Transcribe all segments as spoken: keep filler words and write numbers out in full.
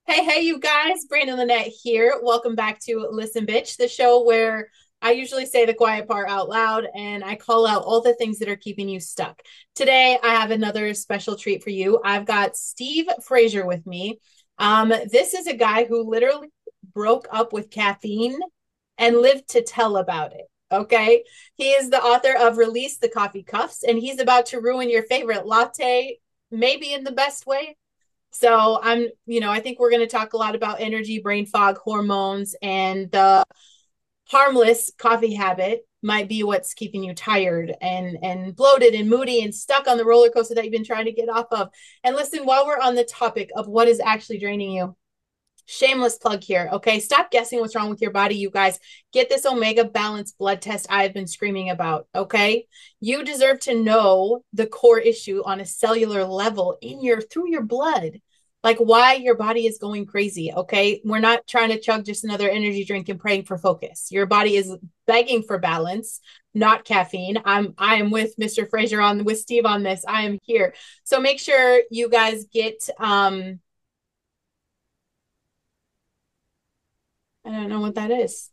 Hey, hey, you guys, Brandon Lynette here. Welcome back to Listen Bitch, the show where I usually say the quiet part out loud and I call out all the things that are keeping you stuck. Today, I have another special treat for you. I've got Steve Frazier with me. Um, this is a guy who literally broke up with caffeine and lived to tell about it. Okay. He is the author of Release the Coffee Cuffs, and he's about to ruin your favorite latte, maybe in the best way. So I'm, you know, I think we're going to talk a lot about energy, brain fog, hormones, and the harmless coffee habit might be what's keeping you tired and and bloated and moody and stuck on the roller coaster that you've been trying to get off of. And listen, while we're on the topic of what is actually draining you, shameless plug here. Okay. Stop guessing what's wrong with your body, you guys. Get this Omega Balance blood test I've been screaming about. Okay. You deserve to know the core issue on a cellular level in your through your blood. Like why your body is going crazy. Okay. We're not trying to chug just another energy drink and praying for focus. Your body is begging for balance, not caffeine. I'm I am with Mister Fraser on with Steve on this. I am here. So make sure you guys get um I don't know what that is.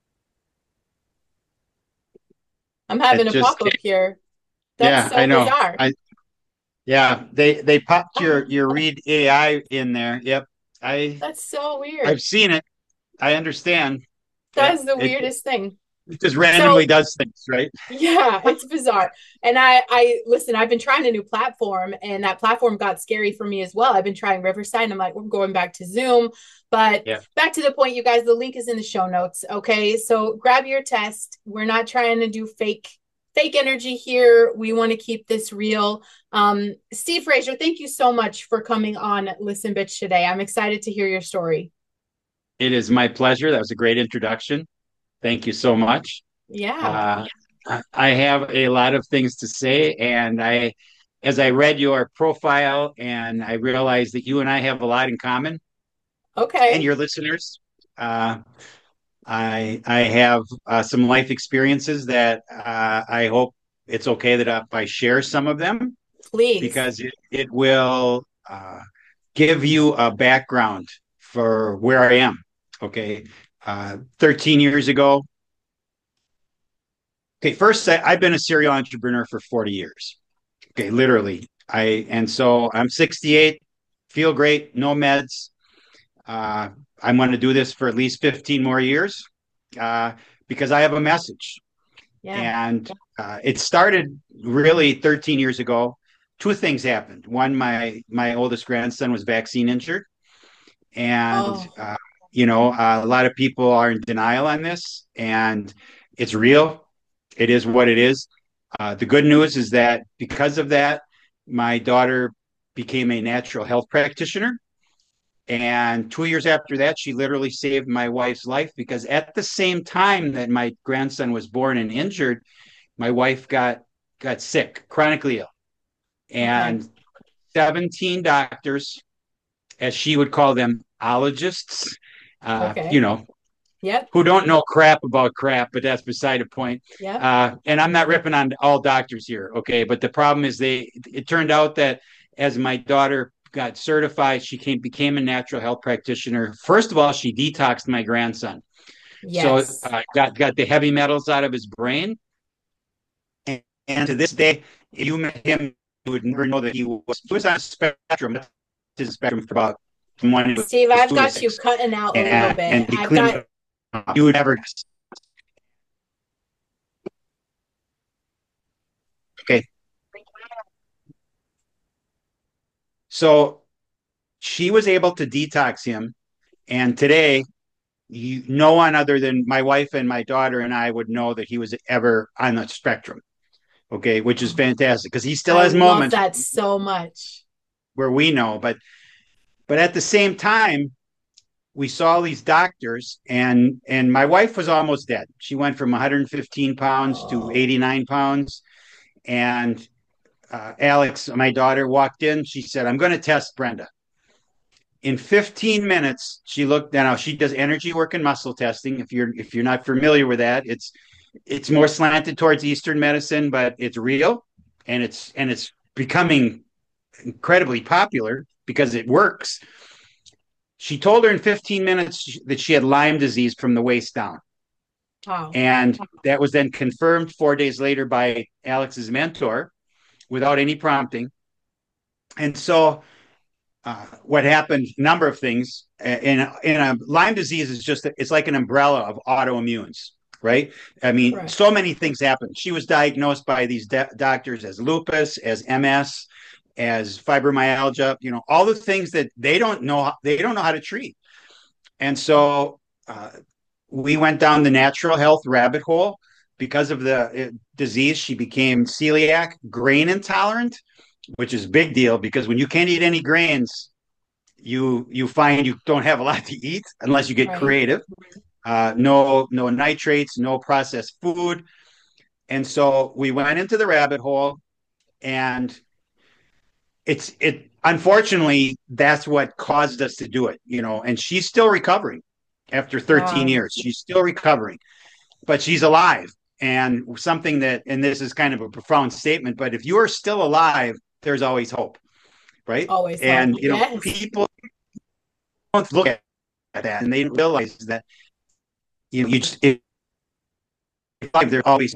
I'm It having a just pop came. up here. That's Yeah, I so know. bizarre. I yeah, they they popped your Oh, your Read A I in there. Yep. I that's so I've weird. seen it. I understand. That Yep. is the It, weirdest thing. it just randomly So does things, right? yeah, it's bizarre. And I I listen, I've been trying a new platform and that platform got scary for me as well. I've been trying Riverside. I'm like, we're going back to Zoom. But Yeah. back to the point, you guys, the link is in the show notes. Okay. So grab your test. We're not trying to do fake fake energy here. We want to keep this real. Um, Steve Frazier, thank you so much for coming on Listen Bitch today. I'm excited to hear your story. It is my pleasure. That was a great introduction. Thank you so much. Yeah. Uh, I have a lot of things to say, and I, as I read your profile, and I realized that you and I have a lot in common, and Okay. your listeners. Uh, I I have uh, some life experiences that uh, I hope it's okay that if I share some of them Please. because it, it will uh, give you a background for where I am. Okay. Uh, thirteen years ago. Okay. First, I, I've been a serial entrepreneur for forty years. Okay. Literally. I, and so I'm sixty-eight, feel great, no meds. Uh, I'm going to do this for at least fifteen more years uh, because I have a message. Yeah. And uh, it started really thirteen years ago. Two things happened. One, my my oldest grandson was vaccine injured, and Oh, uh, you know uh, a lot of people are in denial on this, and it's real. It is what it is. Uh, the good news is that because of that, my daughter became a natural health practitioner. And two years after that, she literally saved my wife's life because at the same time that my grandson was born and injured, my wife got got sick, chronically ill, okay. and seventeen doctors, as she would call them, ologists, uh, you Okay. know, Yep. who don't know crap about crap, but that's beside the point. Yep. Uh, and I'm not ripping on all doctors here, okay? But the problem is they. It turned out that as my daughter got certified, she came became a natural health practitioner. First of all, she detoxed my grandson, so Yes. uh, got got the heavy metals out of his brain. And, and to this day, if you met him, you would never know that he was, he was on a spectrum. His spectrum for about from one to Steve, I've two to got you six, cutting out a little and bit. and he I've cleaned got, it up. You would never. Okay, so she was able to detox him, and today, you, no one other than my wife and my daughter and I would know that he was ever on the spectrum. Okay, which is fantastic because he still I has love moments that so much. where we know, but but at the same time, we saw these doctors, and and my wife was almost dead. She went from one hundred fifteen pounds to Oh, eighty-nine pounds, and uh, Alex, my daughter, walked in. She said, "I'm going to test Brenda." In fifteen minutes, she looked. Now she does energy work and muscle testing. If you're if you're not familiar with that, it's it's more slanted towards Eastern medicine, but it's real, and it's and it's becoming incredibly popular because it works. She told her in fifteen minutes that she had Lyme disease from the waist down. Wow. And that was then confirmed four days later by Alex's mentor without any prompting. And so uh, what happened, a number of things in, in a Lyme disease is just, it's like an umbrella of autoimmunes, right? I mean, Right. so many things happened. She was diagnosed by these de- doctors as lupus, as M S, as fibromyalgia, you know, all the things that they don't know, they don't know how to treat. And so uh, we went down the natural health rabbit hole. Because of the uh, disease, she became celiac, grain intolerant, which is a big deal because when you can't eat any grains, you you find you don't have a lot to eat unless you get Right. creative. Uh, no no nitrates, no processed food, and so we went into the rabbit hole, and it's it. Unfortunately, that's what caused us to do it, you know. And she's still recovering after thirteen Wow. years. She's still recovering, but she's alive. And something that, and this is kind of a profound statement, but if you are still alive, there's always hope, right? Always hope. And you know, Yes. people don't look at that and they realize that you know you just if there's always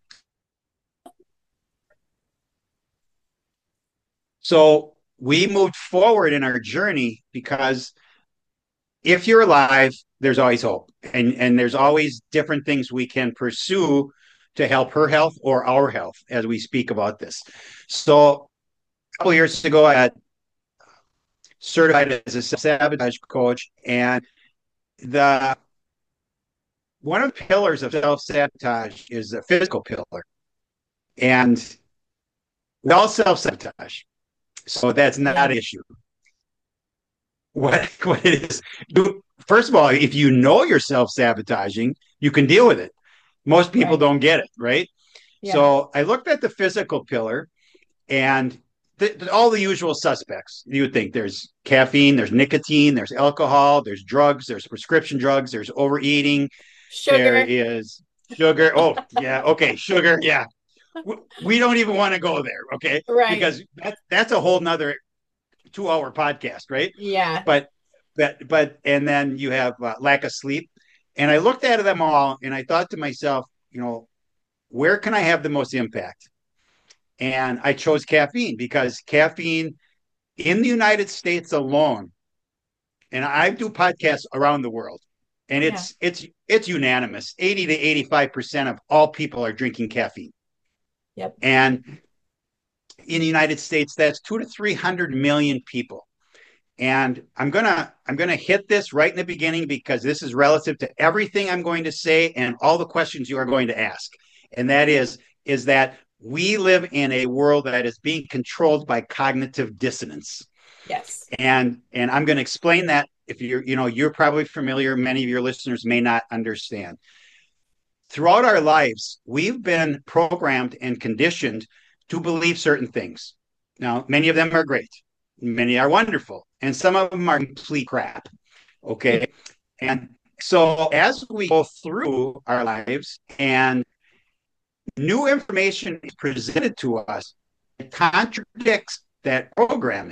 so we moved forward in our journey because if you're alive, there's always hope, and and there's always different things we can pursue to help her health or our health as we speak about this. So a couple years ago, I got certified as a sabotage coach, and the one of the pillars of self sabotage is a physical pillar, and we all self sabotage, so that's not Yep. an issue. What what it is? First of all, if you know you're self sabotaging, you can deal with it. Most people Right. don't get it, right? Yeah. So I looked at the physical pillar and the, the, all the usual suspects. You would think there's caffeine, there's nicotine, there's alcohol, there's drugs, there's prescription drugs, there's overeating, there Sugar. is sugar. Oh, yeah. Okay. Sugar. Yeah. We don't even want to go there. Okay. Right. Because that, that's a whole nother two hour podcast, right? Yeah. But, but, but, and then you have uh, lack of sleep. And I looked at them all and I thought to myself, you know, where can I have the most impact? And I chose caffeine because caffeine in the United States alone, and I do podcasts around the world, and Yeah. it's it's it's unanimous. eighty to eighty-five percent of all people are drinking caffeine. Yep. And in the United States, that's two to three hundred million people. And I'm gonna I'm gonna hit this right in the beginning because this is relative to everything I'm going to say and all the questions you are going to ask. And that is is that we live in a world that is being controlled by cognitive dissonance. Yes. And and I'm going to explain that. If you're you know you're probably familiar, many of your listeners may not understand. Throughout our lives, we've been programmed and conditioned to believe certain things. Now, many of them are great, many are wonderful, and some of them are complete crap. Okay. And so as we go through our lives and new information is presented to us, it contradicts that programming.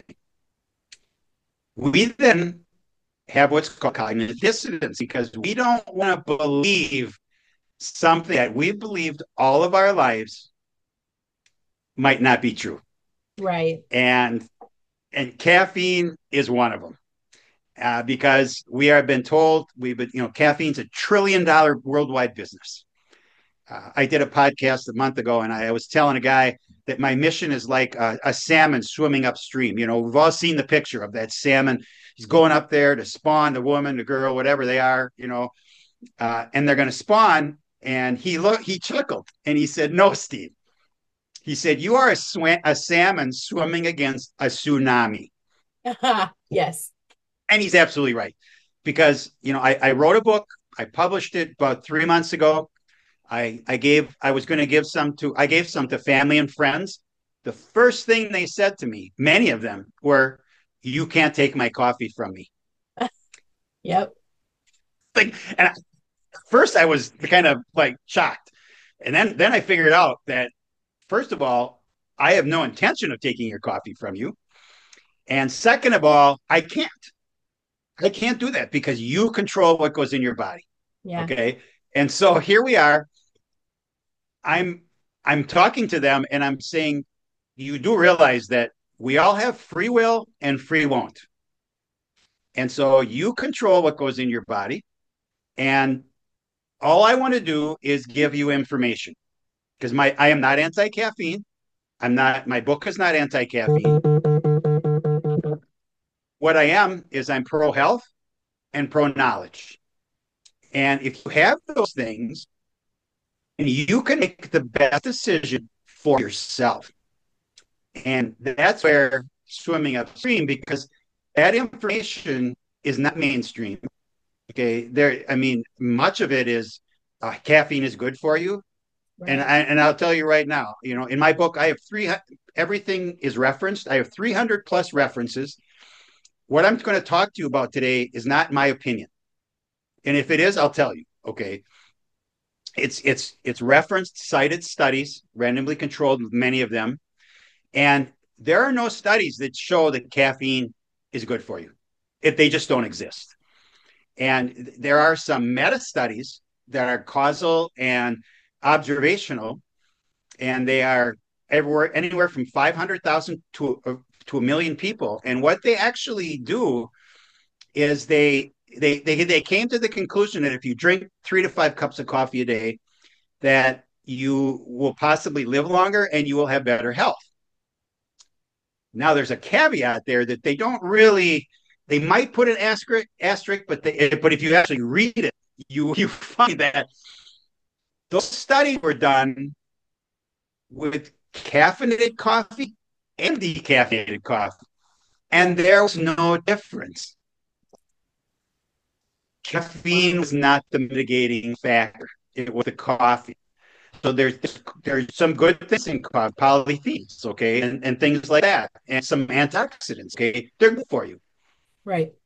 We then have what's called cognitive dissonance because we don't want to believe something that we've believed all of our lives might not be true. Right. And and caffeine is one of them. Uh, because we have been told we've been, you know, caffeine's a trillion dollar worldwide business. Uh, I did a podcast a month ago, and I, I was telling a guy that my mission is like a, a salmon swimming upstream. You know, we've all seen the picture of that salmon. He's going up there to spawn the woman, the girl, whatever they are, you know, uh, and they're going to spawn. And he looked, he chuckled, and he said, "No, Steve." He said, "You are a, sw- a salmon swimming against a tsunami." Yes. And he's absolutely right. Because, you know, I, I wrote a book, I published it about three months ago. I, I gave, I was going to give some to, I gave some to family and friends. The first thing they said to me, many of them were, "You can't take my coffee from me." Yep. Like, and I, first I was kind of like shocked. And then, then I figured out that, first of all, I have no intention of taking your coffee from you. And second of all, I can't. I can't do that because you control what goes in your body. Yeah. Okay. And so here we are. I'm I'm talking to them and I'm saying, you do realize that we all have free will and free won't. And so you control what goes in your body. And all I want to do is give you information because my I am not anti-caffeine. I'm not, my book is not anti-caffeine. What I am is I'm pro-health and pro-knowledge. And if you have those things, and you can make the best decision for yourself. And that's where swimming upstream, because that information is not mainstream. Okay. There, I mean, much of it is uh, caffeine is good for you. And Right. I, and I'll tell you right now, you know, in my book, I have three, everything is referenced. I have three hundred plus references. What I'm going to talk to you about today is not my opinion. And if it is, I'll tell you. Okay. It's, it's, it's referenced, cited studies, randomly controlled, many of them. And there are no studies that show that caffeine is good for you. If they just don't exist. And there are some meta studies that are causal and observational, and they are everywhere, anywhere from five hundred thousand to, uh, to a million people. And what they actually do is they, they, they, they came to the conclusion that if you drink three to five cups of coffee a day, that you will possibly live longer and you will have better health. Now, there's a caveat there that they don't really, they might put an asterisk, asterisk, but they, but if you actually read it, you you find that those studies were done with caffeinated coffee and decaffeinated coffee, and there was no difference. Caffeine was not the mitigating factor; it was the coffee. So there's there's some good things in coffee, polyphenols, okay, and, and things like that, and some antioxidants, okay, they're good for you. Right.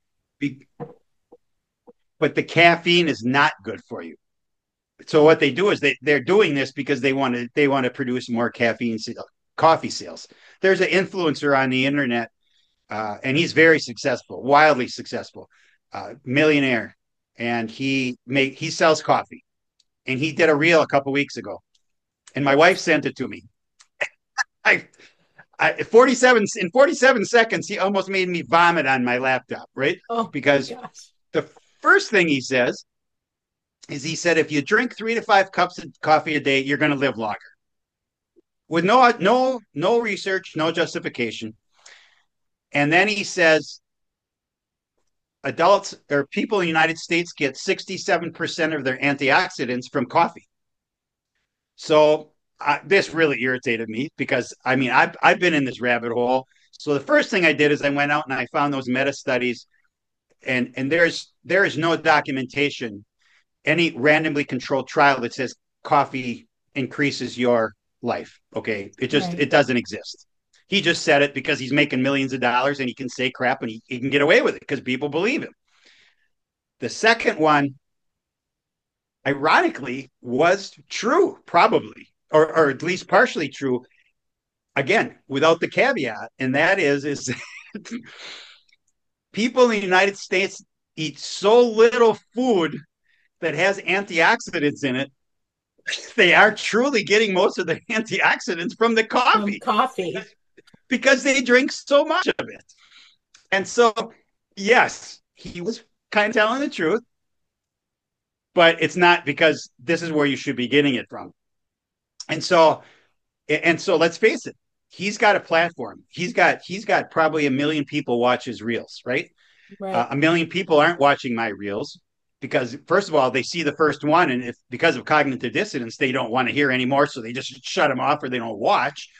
But the caffeine is not good for you. So what they do is they they're doing this because they want to they want to produce more caffeine coffee sales. There's an influencer on the internet, uh, and he's very successful, wildly successful, uh, millionaire, and he make he sells coffee. And he did a reel a couple weeks ago, and my wife sent it to me. I, I forty-seven in forty-seven seconds, he almost made me vomit on my laptop, right? Oh my Because gosh. the first thing he says is he said if you drink three to five cups of coffee a day, you're going to live longer. With no no no research, no justification. And then he says adults or people in the United States get sixty-seven percent of their antioxidants from coffee. So uh, this really irritated me because I mean I've I've been in this rabbit hole. So the first thing I did is I went out and I found those meta studies, and and there's there is no documentation, any randomly controlled trial that says coffee increases your life. Okay. It just, Right. it doesn't exist. He just said it because he's making millions of dollars and he can say crap and he, he can get away with it because people believe him. The second one, ironically, was true, probably, or, or at least partially true. Again, without the caveat, and that is, is people in the United States eat so little food that has antioxidants in it, they are truly getting most of the antioxidants from the From coffee coffee. because they drink so much of it. And so, yes, he was kind of telling the truth, but it's not because this is where you should be getting it from. And so, and so let's face it, he's got a platform. He's got, he's got probably a million people watch his reels, right? Uh, Right. a million people aren't watching my reels because first of all, they see the first one. And if because of cognitive dissonance, they don't want to hear anymore. So they just shut them off or they don't watch.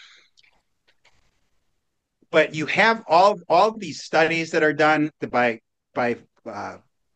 But you have all all these studies that are done by by uh,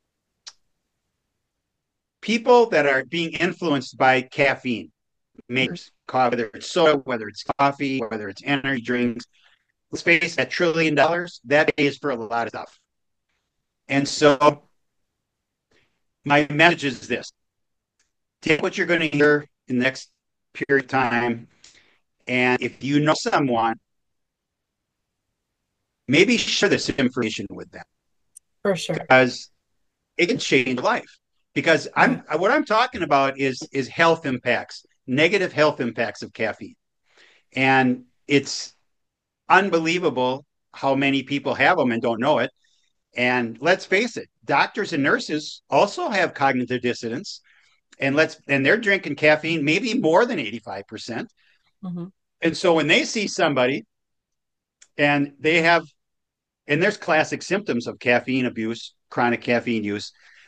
people that are being influenced by caffeine makers, whether it's soda, whether it's coffee, whether it's energy drinks. Let's face that trillion dollars that pays for a lot of stuff. And so my message is this: take what you're going to hear in the next period of time, and if you know someone, maybe share this information with them. For sure. because it can change life. Because I'm Right. what I'm talking about is is health impacts, negative health impacts of caffeine. And it's unbelievable how many people have them and don't know it. And let's face it, doctors and nurses also have cognitive dissonance, and let's and they're drinking caffeine maybe more than eighty-five percent. Hmm. And so when they see somebody and they have and there's classic symptoms of caffeine abuse, chronic caffeine use.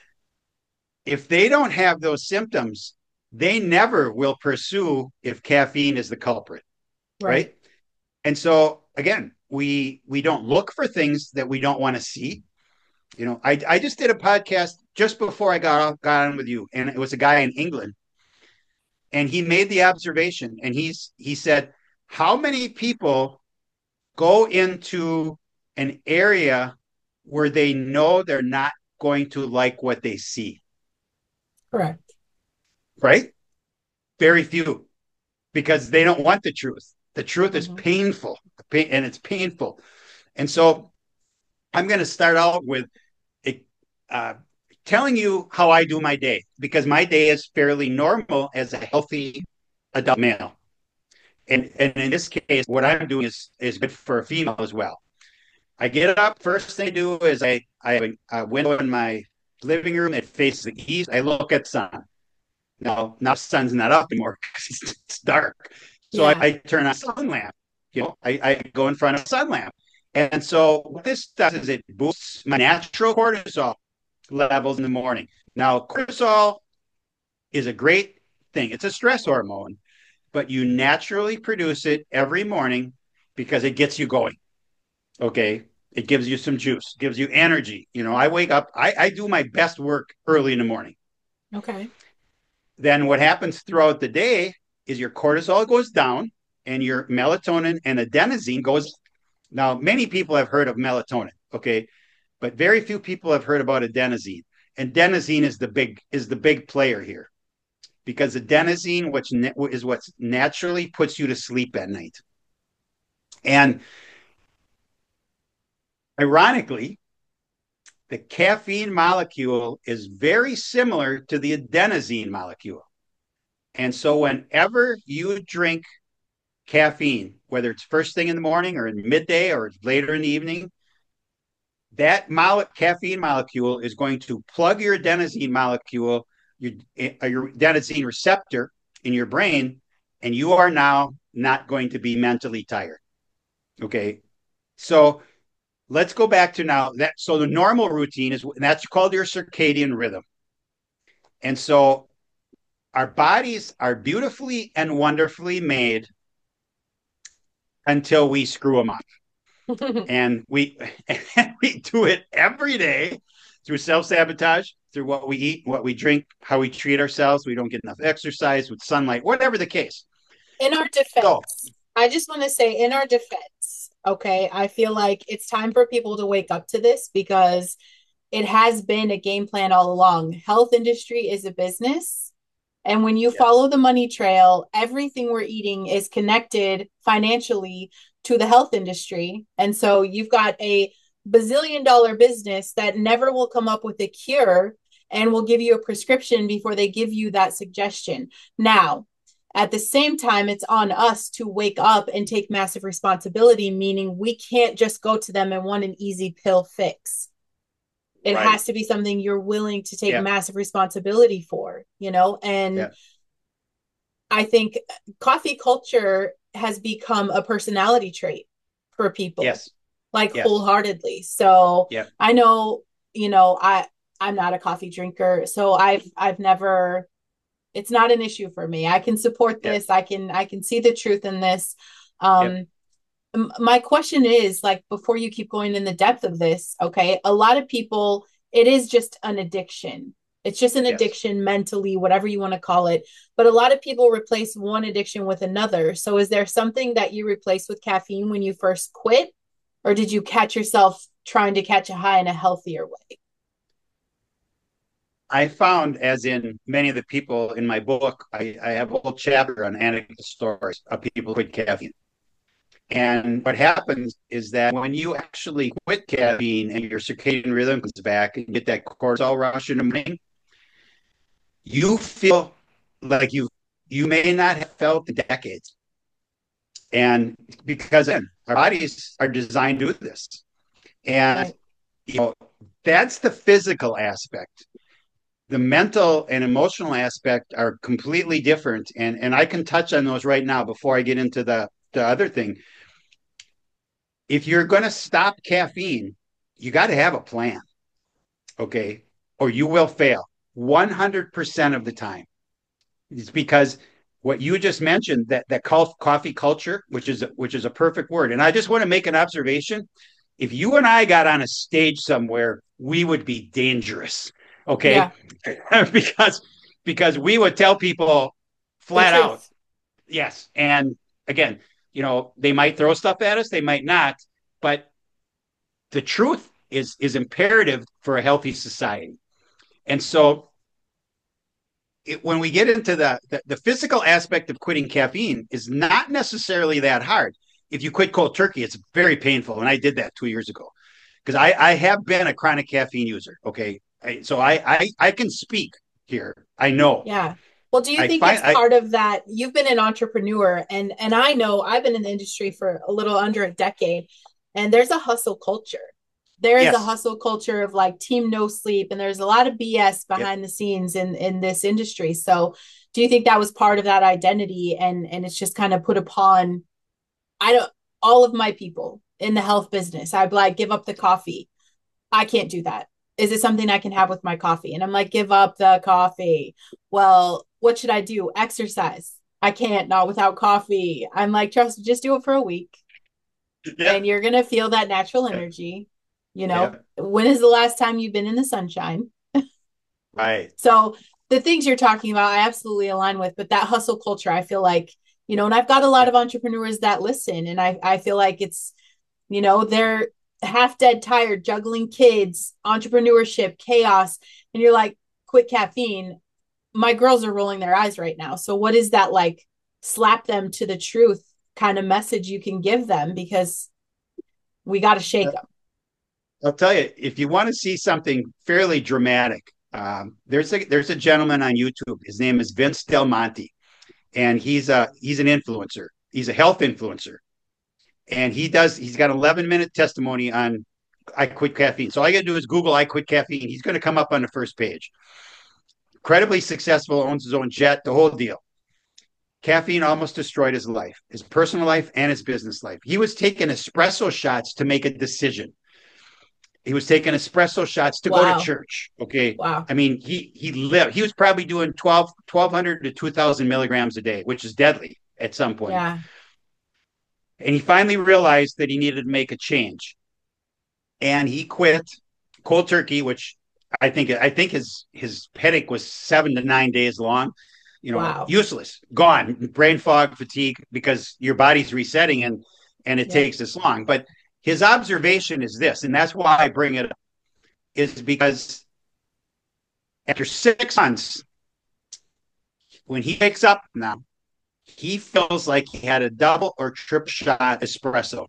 If they don't have those symptoms, they never will pursue if caffeine is the culprit, Right. right? And so again, we we don't look for things that we don't want to see. You know, I I just did a podcast just before I got off, got on with you, and it was a guy in England, and he made the observation, and he's he said, how many people go into an area where they know they're not going to like what they see, Correct. right? Very few, because they don't want the truth. The truth is Hmm. painful, and it's painful. And so I'm going to start out with uh, telling you how I do my day, because my day is fairly normal as a healthy adult male. And, and in this case, what I'm doing is, is good for a female as well. I get up. First thing I do is I, I have a, a window in my living room that faces the east. I look at the sun. Now, now the sun's not up anymore because it's dark. So I, Yeah. I turn on a sun lamp. You know, I, I go in front of a sun lamp. And so what this does is it boosts my natural cortisol levels in the morning. Now, cortisol is a great thing. It's a stress hormone, but you naturally produce it every morning because it gets you going. Okay. It gives you some juice, gives you energy. You know, I wake up, I, I do my best work early in the morning. Okay. Then what happens throughout the day is your cortisol goes down and your melatonin and adenosine goes. Now, many people have heard of melatonin, okay, but very few people have heard about adenosine. Adenosine is the big is the big player here, because adenosine, which is what naturally puts you to sleep at night. And ironically, the caffeine molecule is very similar to the adenosine molecule. And so whenever you drink caffeine, whether it's first thing in the morning or in midday or later in the evening, that mole- caffeine molecule is going to plug your adenosine molecule, your, uh, your adenosine receptor in your brain, and you are now not going to be mentally tired. Okay. So let's go back to now that. So the normal routine is that's called your circadian rhythm. And so our bodies are beautifully and wonderfully made until we screw them up. And we and we do it every day through self-sabotage, through what we eat, what we drink, how we treat ourselves. We don't get enough exercise, with sunlight, whatever the case. In our So defense, I just want to say, in our defense, okay, I feel like it's time for people to wake up to this because it has been a game plan all along. Health industry is a business. And when you yes, follow the money trail, everything we're eating is connected financially to the health industry. And so you've got a bazillion dollar business that never will come up with a cure and will give you a prescription before they give you that suggestion. Now, at the same time, it's on us to wake up and take massive responsibility, meaning we can't just go to them and want an easy pill fix. It right. has to be something you're willing to take Yeah, massive responsibility for, you know? And yeah, I think coffee culture has become a personality trait for people, yes, like yes, wholeheartedly. So yeah, I know, you know, I I'm not a coffee drinker, so I've I've never it's not an issue for me. I can support yeah, this. I can I can see the truth in this. yeah, Um my question is, like, before you keep going in the depth of this, okay, a lot of people, it is just an addiction. It's just an yes. addiction mentally, whatever you want to call it. But a lot of people replace one addiction with another. So is there something that you replaced with caffeine when you first quit? Or did you catch yourself trying to catch a high in a healthier way? I found, as in many of the people in my book, I, I have a whole chapter on anecdotal stories of people who quit caffeine. And what happens is that when you actually quit caffeine and your circadian rhythm comes back and get that cortisol rush in the morning, you feel like you you may not have felt in decades. And because again, our bodies are designed to do this. And Right. you know, that's the physical aspect. The mental and emotional aspect are completely different. And and I can touch on those right now before I get into the, the other thing. If you're going to stop caffeine, you got to have a plan, okay? Or you will fail one hundred percent of the time. It's because what you just mentioned, that that coffee culture, which is which is a perfect word. And I just want to make an observation. If you and I got on a stage somewhere, we would be dangerous, okay? Yeah. because because we would tell people The flat out, truth. yes. And again, you know, they might throw stuff at us, they might not, but the truth is is imperative for a healthy society. And so it, when we get into the, the the physical aspect of quitting caffeine is not necessarily that hard. If you quit cold turkey, it's very painful, and I did that two years ago because I, I have been a chronic caffeine user. Okay, I, so I, I I can speak here. I know. Yeah. Well, do you I think it's find I part of that? You've been an entrepreneur, and and I know I've been in the industry for a little under a decade, and there's a hustle culture. There is a yes. hustle culture of like team no sleep, and there's a lot of B S Yep. behind the scenes in in this industry. So, do you think that was part of that identity, and and it's just kind of put upon I don't all of my people in the health business? I'd like give up the coffee. I can't do that. Is it something I can have with my coffee? And I'm like, give up the coffee. Well, what should I do? Exercise. I can't, not without coffee. I'm like, trust, just do it for a week and Yep. you're going to feel that natural Yep. energy. You know, Yep. when is the last time you've been in the sunshine? Right. So the things you're talking about, I absolutely align with, but that hustle culture, I feel like, you know, and I've got a lot Yep. of entrepreneurs that listen and I, I feel like it's, you know, they're half dead tired, juggling kids, entrepreneurship, chaos. And you're like, quit caffeine. My girls are rolling their eyes right now. So, what is that like? Slap them to the truth kind of message you can give them because we got to shake them. I'll tell you, if you want to see something fairly dramatic, um, there's a there's a gentleman on YouTube. His name is Vince Del Monte, and he's a he's an influencer. He's a health influencer, and he does he's got an eleven minute testimony on I quit caffeine. So all I got to do is Google I quit caffeine. He's going to come up on the first page. Incredibly successful, owns his own jet, the whole deal. Caffeine almost destroyed his life, his personal life and his business life. He was taking espresso shots to make a decision. He was taking espresso shots to go to Wow. church. Okay. Wow. I mean, he he lived, he was probably doing twelve, twelve hundred to two thousand milligrams a day, which is deadly at some point. Yeah. And he finally realized that he needed to make a change. And he quit cold turkey, which I think I think his his headache was seven to nine days long. You know, Wow. useless, gone, brain fog, fatigue, because your body's resetting and and it Yep. takes this long. But his observation is this, and that's why I bring it up, is because after six months, when he wakes up now, he feels like he had a double or triple shot espresso.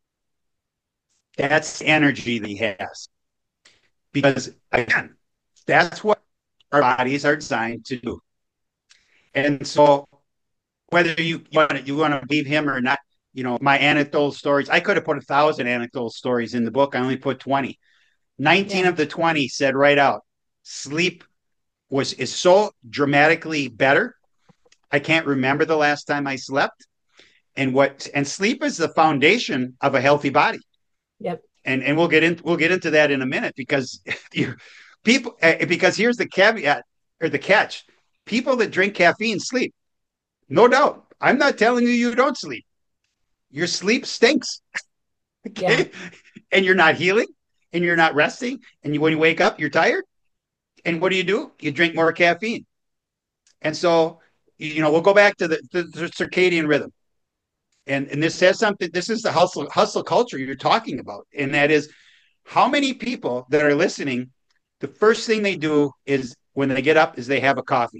That's the energy that he has. Because again, that's what our bodies are designed to do. And so whether you, you want to you want to believe him or not, you know, my anecdotal stories, I could have put a thousand anecdotal stories in the book. I only put twenty. nineteen Yeah. of the twenty said right out, sleep was is so dramatically better. I can't remember the last time I slept. And what and sleep is the foundation of a healthy body. Yep. And and we'll get in we'll get into that in a minute because you people because here's the caveat or the catch. People that drink caffeine sleep. No doubt. I'm not telling you you don't sleep. Your sleep stinks. Yeah. Okay? And you're not healing and you're not resting and you, when you wake up you're tired. And what do you do? You drink more caffeine. And so, you know, we'll go back to the, the, the circadian rhythm. And, and this has something, this is the hustle, hustle culture you're talking about. And that is how many people that are listening, the first thing they do is when they get up is they have a coffee.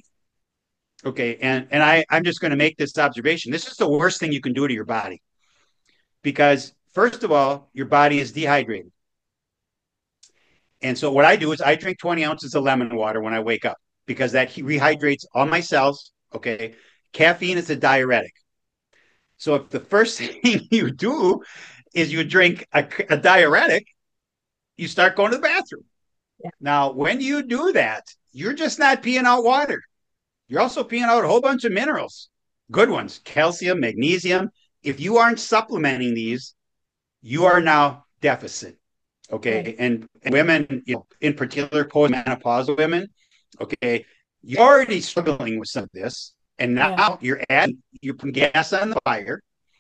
Okay. And, and I, I'm just going to make this observation. This is the worst thing you can do to your body because first of all, your body is dehydrated. And so what I do is I drink twenty ounces of lemon water when I wake up because that rehydrates all my cells. Okay. Caffeine is a diuretic. So if the first thing you do is you drink a, a diuretic, you start going to the bathroom. Yeah. Now, when you do that, you're just not peeing out water. You're also peeing out a whole bunch of minerals, good ones, calcium, magnesium. If you aren't supplementing these, you are now deficit. Okay. Right. And, and women, you know, in particular, postmenopausal women, okay, you're already struggling with some of this. And now yeah. you're adding, you're putting gas on the fire.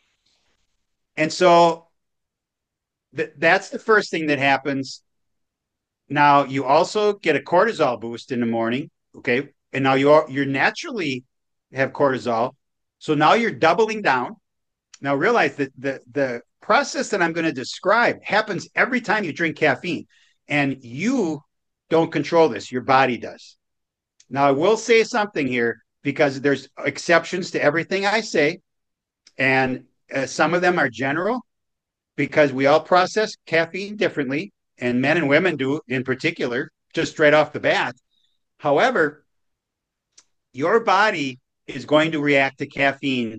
And so th- that's the first thing that happens. Now you also get a cortisol boost in the morning. Okay. And now you are, you're naturally have cortisol. So now you're doubling down. Now realize that the, the process that I'm going to describe happens every time you drink caffeine, and you don't control this. Your body does. Now I will say something here because there's exceptions to everything I say. And uh, some of them are general because we all process caffeine differently, and men and women do in particular, just straight off the bat. However, your body is going to react to caffeine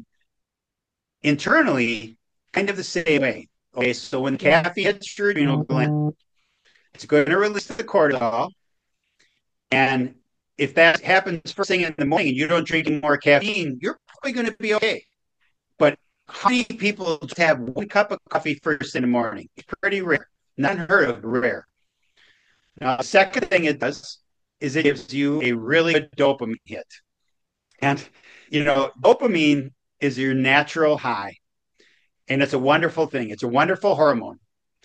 internally kind of the same way. Okay, so when caffeine hits your adrenal gland, it's going to release the cortisol. And if that happens first thing in the morning and you don't drink any more caffeine, you're probably going to be okay. But how many people just have one cup of coffee first in the morning? It's pretty rare, not unheard of, rare. Now, the second thing it does is it gives you a really good dopamine hit. And, you know, dopamine is your natural high. And it's a wonderful thing. It's a wonderful hormone.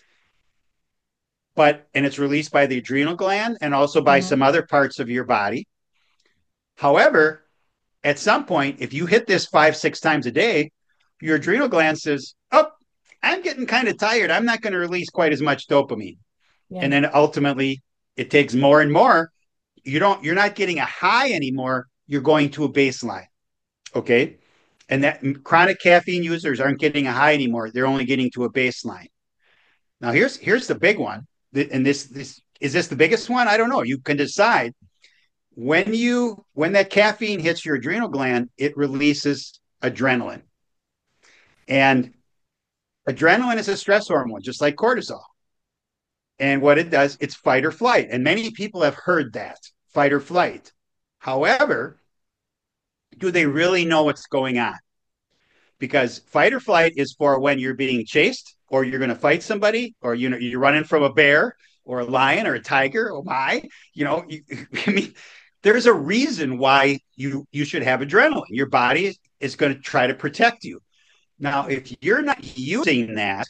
But, and it's released by the adrenal gland and also by mm-hmm. some other parts of your body. However, at some point, if you hit this five, six times a day, your adrenal gland says, oh, I'm getting kind of tired. I'm not going to release quite as much dopamine. Yeah. And then ultimately it takes more and more. You don't, you're not getting a high anymore. You're going to a baseline. Okay. And that chronic caffeine users aren't getting a high anymore. They're only getting to a baseline. Now here's, here's the big one. And this, this, is this the biggest one? I don't know. You can decide. When you, when that caffeine hits your adrenal gland, it releases adrenaline. And adrenaline is a stress hormone, just like cortisol. And what it does, it's fight or flight. And many people have heard that, fight or flight. However, do they really know what's going on? Because fight or flight is for when you're being chased, or you're going to fight somebody, or you know you're running from a bear or a lion or a tiger. Oh my, you know, you, I mean, there's a reason why you you should have adrenaline. Your body is going to try to protect you. Now, if you're not using that,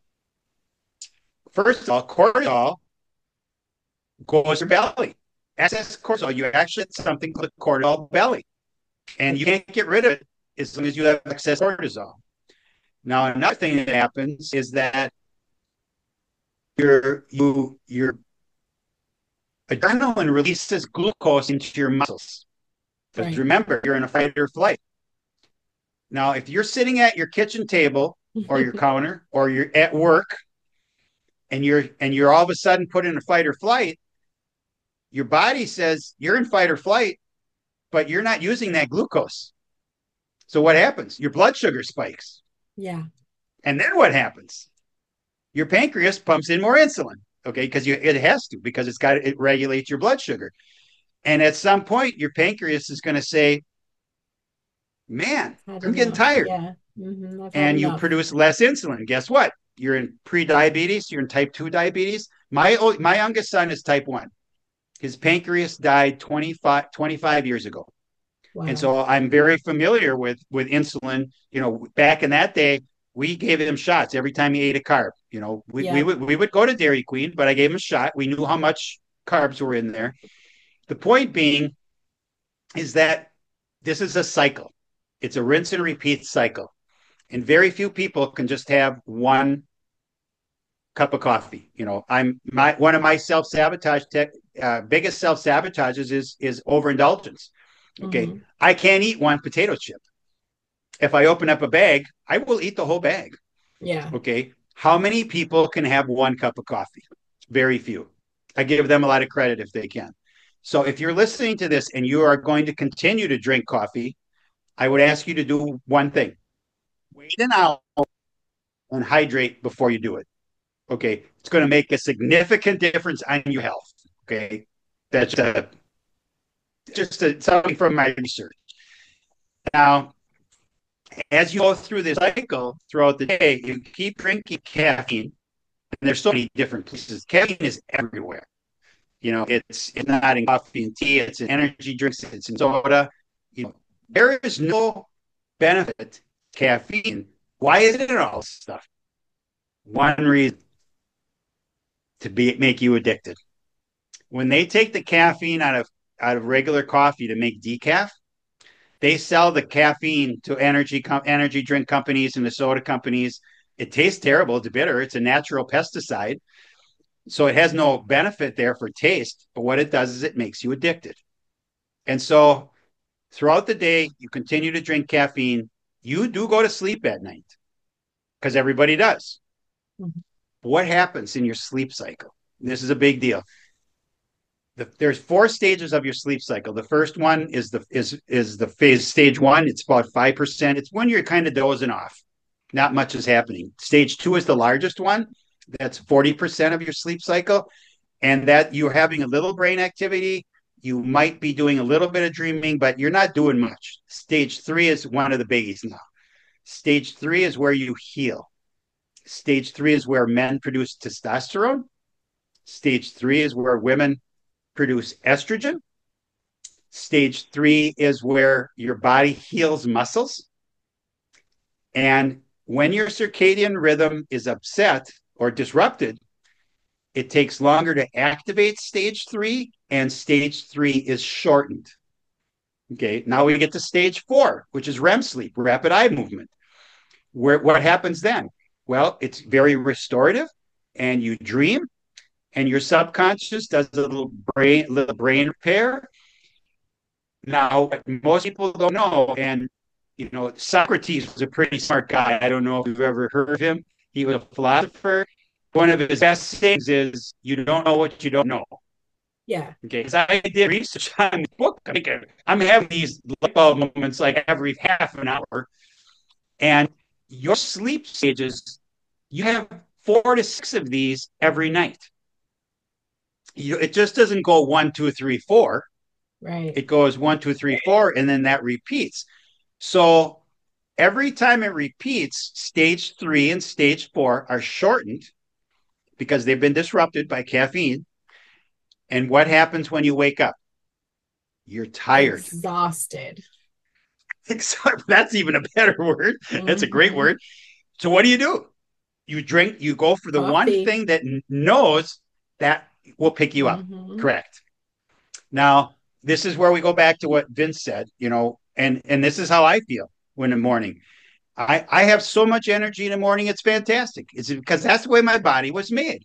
first of all, cortisol goes to your belly. Excess cortisol, you actually have something called cortisol belly, and you can't get rid of it as long as you have excess cortisol. Now, another thing that happens is that your you your adrenaline releases glucose into your muscles. Because right. remember, you're in a fight or flight. Now, if you're sitting at your kitchen table or your counter or you're at work and you're and you're all of a sudden put in a fight or flight, your body says you're in fight or flight, but you're not using that glucose. So what happens? Your blood sugar spikes. Yeah. And then what happens? Your pancreas pumps in more insulin, okay? Because you it has to, because it's got it regulates your blood sugar. And at some point, your pancreas is going to say, man, I'm getting enough. tired. Yeah. Mm-hmm. And you enough. produce less insulin. Guess what? You're in pre-diabetes. You're in type two diabetes. My my youngest son is type one. His pancreas died twenty-five, twenty-five years ago. Wow. And so I'm very familiar with, with insulin. You know, back in that day, we gave him shots every time he ate a carb. You know, we, yeah. we, would, we would go to Dairy Queen, but I gave him a shot. We knew how much carbs were in there. The point being is that this is a cycle. It's a rinse and repeat cycle. And very few people can just have one cup of coffee. You know, I'm my one of my self-sabotage tech, uh, biggest self-sabotages is is overindulgence. Okay. Mm-hmm. I can't eat one potato chip. If I open up a bag, I will eat the whole bag. Yeah. Okay. How many people can have one cup of coffee? Very few. I give them a lot of credit if they can. So if you're listening to this and you are going to continue to drink coffee, I would ask you to do one thing: wait an hour and hydrate before you do it. Okay. It's going to make a significant difference on your health. Okay. That's a, just a, something from my research. Now, as you go through this cycle throughout the day, you keep drinking caffeine, and there's so many different places. Caffeine is everywhere. You know, it's it's not in coffee and tea, it's in energy drinks, it's in soda. You know, there is no benefit to caffeine. Why is it in all this stuff? One reason: to be make you addicted. When they take the caffeine out of out of regular coffee to make decaf, they sell the caffeine to energy com- energy drink companies and the soda companies. It tastes terrible. It's bitter. It's a natural pesticide. So it has no benefit there for taste. But what it does is it makes you addicted. And so throughout the day, you continue to drink caffeine. You do go to sleep at night because everybody does. Mhm. What happens in your sleep cycle? This is a big deal. The, there's four stages of your sleep cycle. The first one is the is is the phase stage one. It's about five percent. It's when you're kind of dozing off. Not much is happening. Stage two is the largest one. That's forty percent of your sleep cycle. And that you're having a little brain activity. You might be doing a little bit of dreaming, but you're not doing much. Stage three is one of the biggies now. Stage three is where you heal. Stage three is where men produce testosterone. Stage three is where women produce estrogen. Stage three is where your body heals muscles. And when your circadian rhythm is upset or disrupted, it takes longer to activate stage three, and stage three is shortened. Okay, now we get to stage four, which is R E M sleep, rapid eye movement. Where what happens then? Well, it's very restorative, and you dream, and your subconscious does a little brain, little brain repair. Now, most people don't know, and you know, Socrates was a pretty smart guy. I don't know if you've ever heard of him. He was a philosopher. One of his best sayings is, "You don't know what you don't know." Yeah. Okay, because I did research on the book. I'm, I'm having these light bulb moments like every half an hour, and your sleep stages, you have four to six of these every night. You, it just doesn't go one, two, three, four. Right. It goes one, two, three, four, and then that repeats. So every time it repeats, stage three and stage four are shortened because they've been disrupted by caffeine. And what happens when you wake up? You're tired. Exhausted. That's even a better word. Mm-hmm. That's a great word. So what do you do? You drink, you go for the Coffee. one thing that knows that will pick you up. Mm-hmm. Correct. Now, this is where we go back to what Vince said, you know, and, and this is how I feel when in the morning. I, I have so much energy in the morning. It's fantastic. It's because that's the way my body was made.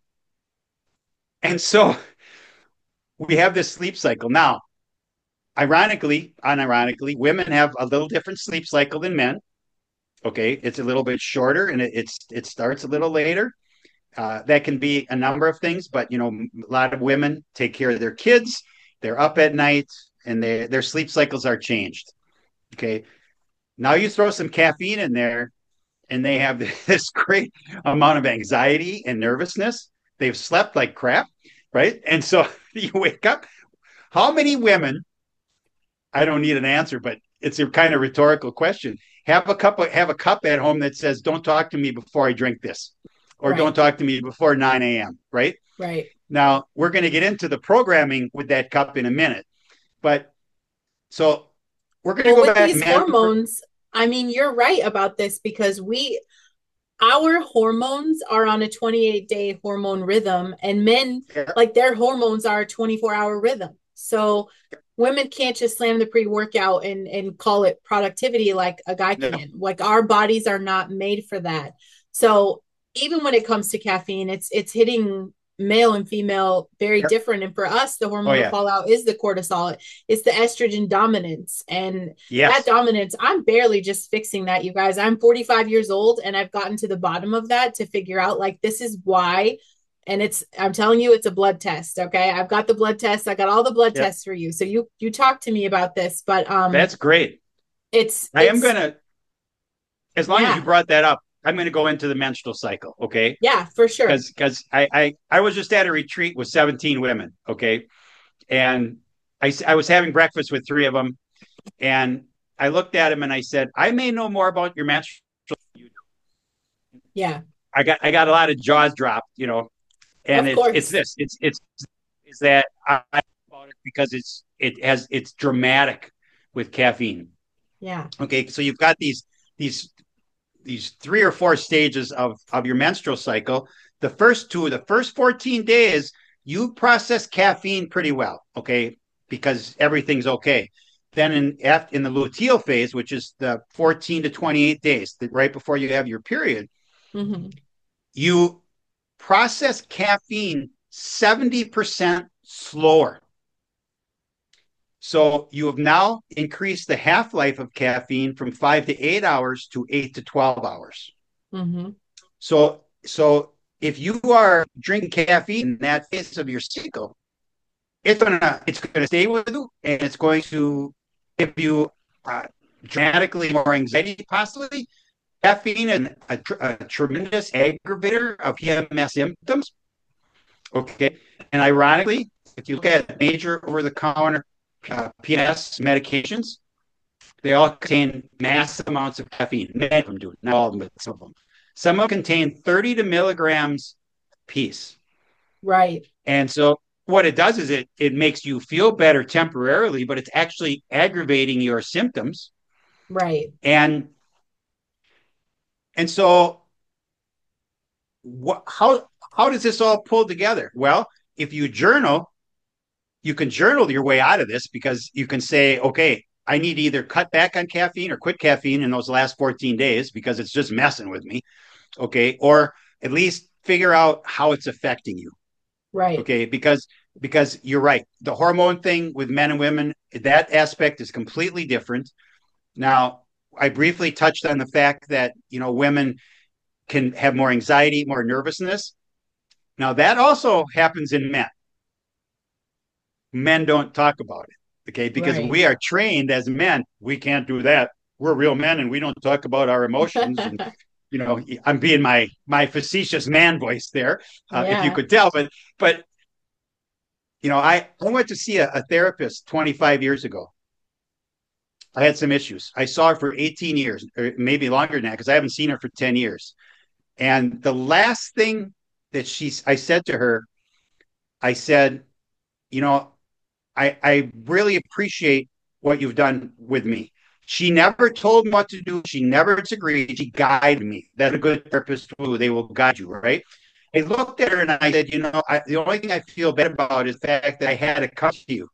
And so we have this sleep cycle. Now, ironically, unironically, women have a little different sleep cycle than men. Okay, it's a little bit shorter and it, it's it starts a little later. Uh, that can be a number of things, but you know, a lot of women take care of their kids. They're up at night, and they, their sleep cycles are changed. Okay, now you throw some caffeine in there, and they have this great amount of anxiety and nervousness. They've slept like crap, right? And so you wake up. How many women? I don't need an answer, but it's a kind of rhetorical question. Have a cup of, have a cup at home that says, "Don't talk to me before I drink this," or right. "Don't talk to me before nine a.m." Right? Right. Now we're going to get into the programming with that cup in a minute, but so we're going to well, go with back. These hormones, I mean, you're right about this because we, our hormones are on a twenty-eight day hormone rhythm, and men, yeah. like their hormones are a twenty-four hour rhythm. So women can't just slam the pre-workout and, and call it productivity like a guy can. No. Like our bodies are not made for that. So even when it comes to caffeine, it's it's hitting male and female very Yep. different. And for us, the Oh hormonal yeah. fallout is the cortisol, it's the estrogen dominance. And that Yes. dominance, I'm barely just fixing that, you guys. I'm forty-five years old and I've gotten to the bottom of that to figure out like this is why. And it's, I'm telling you, it's a blood test. Okay. I've got the blood test. I got all the blood Yep. tests for you. So you you talk to me about this, but um That's great. it's I am it's gonna, as long as you yeah, brought that up, I'm gonna go into the menstrual cycle, okay? yeah, for sure. Because because I, I I was just at a retreat with seventeen women, okay, and I I was having breakfast with three of them, and I looked at them and I said, I may know more about your menstrual. Yeah, I got I got a lot of jaws dropped, you know, and of it's it's course. this it's it's is that I about it because it's it has it's dramatic with caffeine. Yeah. Okay, so you've got these these these three or four stages of of your menstrual cycle. The first two, the first fourteen days, you process caffeine pretty well, okay, because everything's okay. Then in in the luteal phase, which is the fourteen to twenty-eight days, right before you have your period, Mm-hmm. you process caffeine seventy percent slower. So you have now increased the half life of caffeine from five to eight hours to eight to twelve hours. Mm-hmm. So, so if you are drinking caffeine in that phase of your cycle, it's gonna it's gonna stay with you, and it's going to give you uh, dramatically more anxiety, possibly. Caffeine is a, a tremendous aggravator of P M S symptoms. Okay, and ironically, if you look at major over-the-counter uh, P M S medications, they all contain massive amounts of caffeine. Many of them do, not all of them, but some of them. Some of them contain thirty to milligrams piece. Right. And so what it does is it it makes you feel better temporarily, but it's actually aggravating your symptoms. Right. And and so what how how does this all pull together? Well, if you journal, you can journal your way out of this because you can say, okay, I need to either cut back on caffeine or quit caffeine in those last fourteen days because it's just messing with me. Okay. Or at least figure out how it's affecting you. Right. Okay. Because, because you're right. The hormone thing with men and women, that aspect is completely different. Now, I briefly touched on the fact that, you know, women can have more anxiety, more nervousness. Now, that also happens in men. Men don't talk about it, okay? Because Right. we are trained as men, we can't do that. We're real men and we don't talk about our emotions. And you know, I'm being my my facetious man voice there, uh, if you Yeah. could tell. But but you know, I I went to see a, a therapist twenty-five years ago. I had some issues. I saw her for eighteen years, or maybe longer than that, because I haven't seen her for ten years. And the last thing that she, I said to her, I said, you know, I, I really appreciate what you've done with me. She never told me what to do. She never disagreed. She guided me. That's a good therapist too. They will guide you, right? I looked at her and I said, you know, I, the only thing I feel bad about is the fact that I had to come to you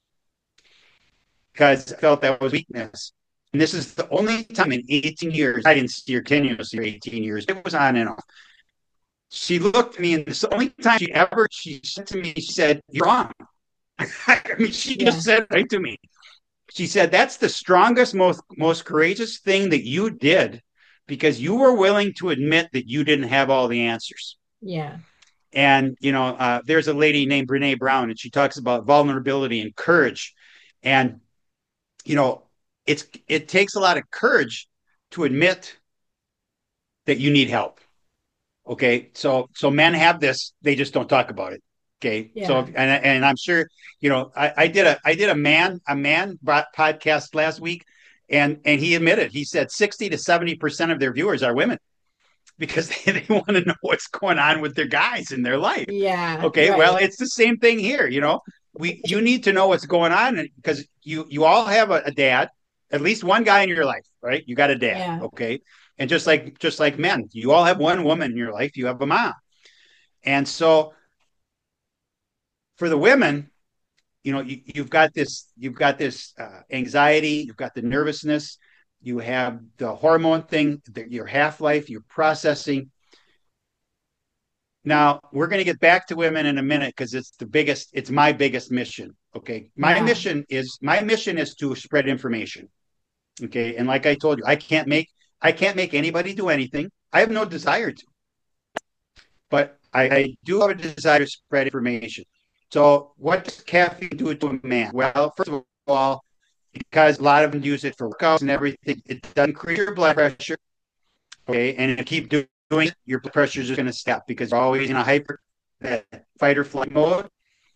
because I felt that was weakness. And this is the only time in eighteen years, I didn't see her continuously for eighteen years. It was on and off. She looked at me and it's the only time she ever, she said to me, she said, you're wrong. I mean, she Yeah. just said right to me. She said, that's the strongest, most, most courageous thing that you did because you were willing to admit that you didn't have all the answers. Yeah. And, you know, uh, there's a lady named Brene Brown, and she talks about vulnerability and courage. And, you know, it's it takes a lot of courage to admit that you need help. Okay. So so men have this, they just don't talk about it. Okay. So Yeah. and and I'm sure, you know, I, I did a I did a man a man podcast last week, and and he admitted, he said sixty to seventy percent of their viewers are women because they, they want to know what's going on with their guys in their life. Yeah. Okay, well, Right. it's the same thing here, you know. We you need to know what's going on because you you all have a, a dad, at least one guy in your life, right? You got a dad, Yeah. okay? And just like just like men, you all have one woman in your life, you have a mom. And so for the women, you know, you, you've got this you've got this uh, anxiety, you've got the nervousness, you have the hormone thing, the, your half-life, your processing. Now we're going to get back to women in a minute because it's the biggest, it's my biggest mission. Okay. My Yeah. mission is my mission is to spread information. Okay. And like I told you, I can't make I can't make anybody do anything. I have no desire to, but I, I do have a desire to spread information. So what does caffeine do to a man? Well, first of all, because a lot of them use it for workouts and everything, it doesn't increase your blood pressure. Okay. And if you keep doing it, your blood pressure is just going to stop because you're always in a hyper that fight or flight mode.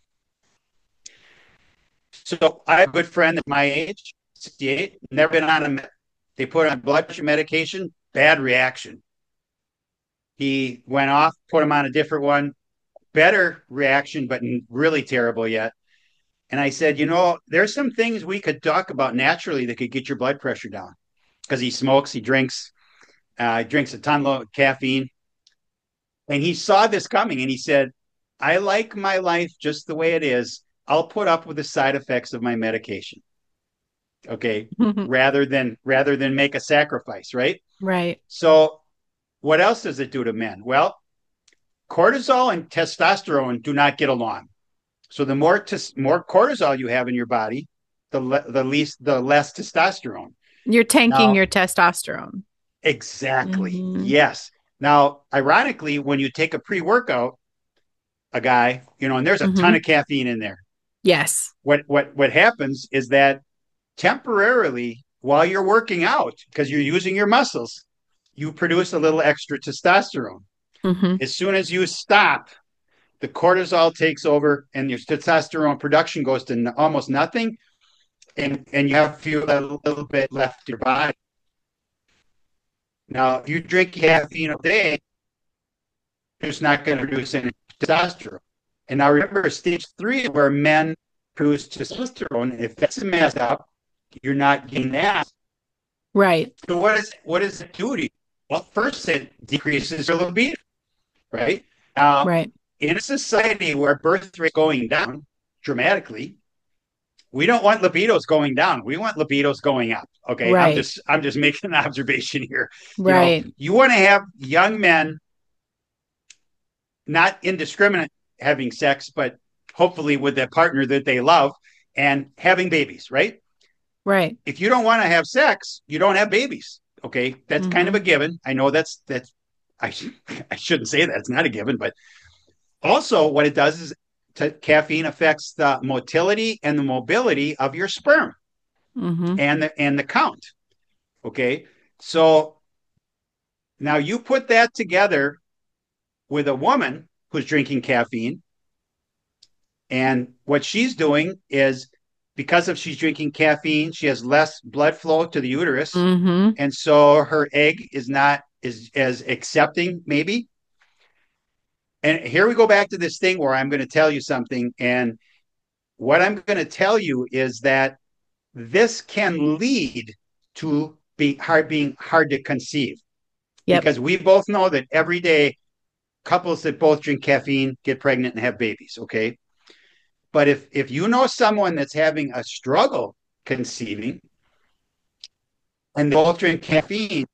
So I have a good friend at my age, sixty-eight, never been on a, they put on blood pressure medication, bad reaction. He went off, put him on a different one, better reaction, but really terrible yet. And I said, you know, there's some things we could talk about naturally that could get your blood pressure down because he smokes, he drinks, uh, drinks a ton of caffeine. And he saw this coming and he said, I like my life just the way it is. I'll put up with the side effects of my medication. Okay. rather than rather than make a sacrifice, right? Right. So what else does it do to men? Well, cortisol and testosterone do not get along. So the more tes- more cortisol you have in your body, the le- the least the less testosterone. You're tanking Now, your testosterone. exactly. Mm-hmm. Yes. Now, ironically, when you take a pre-workout, a guy, you know, and there's a Mm-hmm. ton of caffeine in there. Yes. What what what happens is that temporarily while you're working out, because you're using your muscles, you produce a little extra testosterone. Mm-hmm. As soon as you stop, the cortisol takes over and your testosterone production goes to n- almost nothing. And, and you have feel a little bit left in your body. Now, if you drink caffeine a day, it's not going to produce any testosterone. And now remember, stage three, where men produce testosterone, if that's messed up, you're not getting that. Right. So what is what does it do to you? Well, first it decreases your libido, right? Now, Right. in a society where birth rate going down dramatically, we don't want libidos going down. We want libidos going up. Okay. Right. I'm just I'm just making an observation here. Right. You know, you want to have young men not indiscriminate having sex, but hopefully with a partner that they love and having babies, right? Right. If you don't want to have sex, you don't have babies. Okay. That's mm-hmm. kind of a given. I know that's that's I, sh- I shouldn't say that. It's not a given, but also what it does is t- caffeine affects the motility and the mobility of your sperm mm-hmm. and the and the count. Okay. So now you put that together with a woman who's drinking caffeine, and what she's doing is because of she's drinking caffeine, she has less blood flow to the uterus, mm-hmm. and so her egg is not is as accepting maybe. And here we go back to this thing where I'm going to tell you something, and what I'm going to tell you is that this can lead to be hard being hard to conceive. Yep. Because we both know that every day couples that both drink caffeine get pregnant and have babies. Okay. But if, if you know someone that's having a struggle conceiving and they both drink caffeine,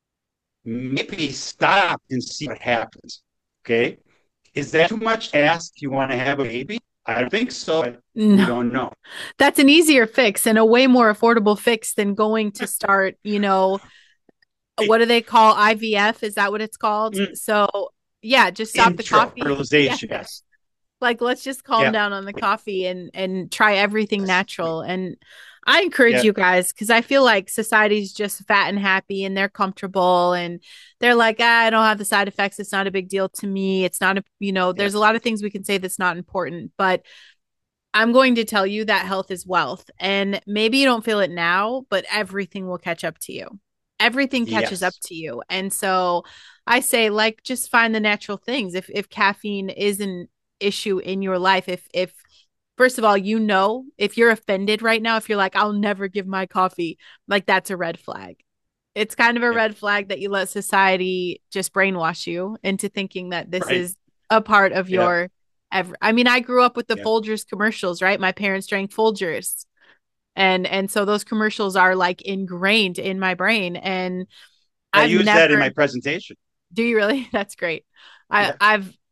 maybe stop and see what happens. Okay. Is that too much to ask? Do you want to have a baby? I don't think so. But no. We don't know. That's an easier fix and a way more affordable fix than going to start, you know, what do they call I V F? Is that what it's called? Mm. So yeah, just stop the coffee. Fertilization, yes. yes. Like, let's just calm yeah. down on the coffee and, and try everything natural. And I encourage yeah. you guys, because I feel like society's just fat and happy and they're comfortable and they're like, ah, I don't have the side effects. It's not a big deal to me. It's not, a, you know, there's yeah. a lot of things we can say that's not important, but I'm going to tell you that health is wealth. And maybe you don't feel it now, but everything will catch up to you. Everything catches yes. up to you. And so I say, like, just find the natural things. If if caffeine is an issue in your life, if if first of all, you know, if you're offended right now, if you're like, I'll never give my coffee, like, that's a red flag. It's kind of a yeah. red flag that you let society just brainwash you into thinking that this right. is a part of yeah. your ever. I mean, I grew up with the yeah. Folgers commercials, right? My parents drank Folgers. And and so those commercials are like ingrained in my brain. And I use never... that in my presentation. Do you really? That's great. I, yeah. I've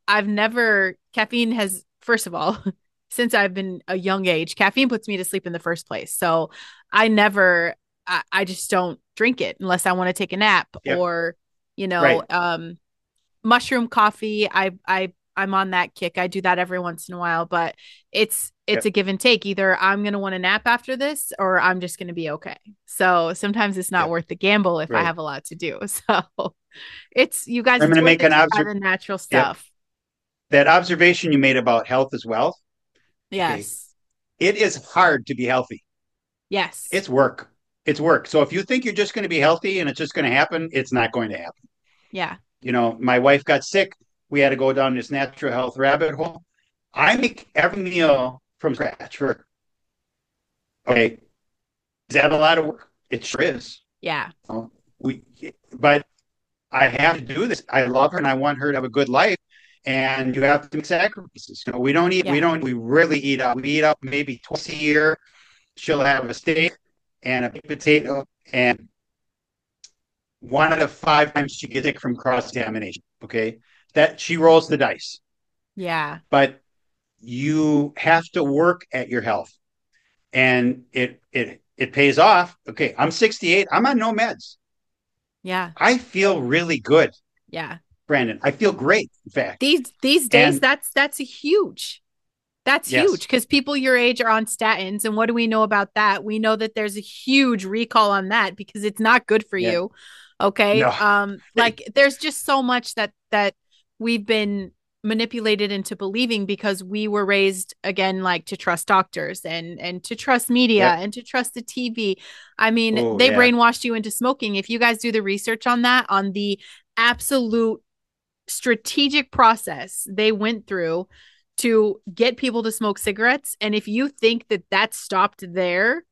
I've never, caffeine has, first of all, since I've been a young age, caffeine puts me to sleep in the first place. So I never, I, I just don't drink it unless I want to take a nap Yep. or, you know, Right. um, mushroom coffee. I, I, I'm on that kick. I do that every once in a while, but it's, it's Yep. a give and take. Either I'm going to want to nap after this or I'm just going to be okay. So sometimes it's not Yep. worth the gamble if I Right. have a lot to do. So it's, you guys, I'm going it's to worth make it an to try observation. the natural Yep. stuff. That observation you made about health as well. Okay. Yes. It is hard to be healthy. Yes. It's work. It's work. So if you think you're just going to be healthy and it's just going to happen, it's not going to happen. Yeah. You know, my wife got sick. We had to go down this natural health rabbit hole. I make every meal from scratch for, okay. Is that a lot of work? It sure is. Yeah. You know, we, but I have to do this. I love her and I want her to have a good life. And you have to make sacrifices. You know, we don't eat, we Yeah. don't, we really eat out. We eat out maybe twice a year. She'll have a steak and a baked potato. And one out of five times she gets sick from cross contamination. Okay. That she rolls the dice. Yeah. But you have to work at your health. And it it it pays off. Okay. I'm sixty-eight. I'm on no meds. Yeah. I feel really good, Yeah. Brandon. I feel great, in fact. These these days And that's that's a huge. That's huge yes. because people your age are on statins. And what do we know about that? We know that there's a huge recall on that because it's not good for Yeah. you. Okay. No. Um, like there's just so much that that we've been manipulated into believing because we were raised again like to trust doctors and and to trust media Yep. and to trust the T V. I mean, Oh, they yeah. brainwashed you into smoking. If you guys do the research on that, on the absolute strategic process they went through to get people to smoke cigarettes. And if you think that that stopped there,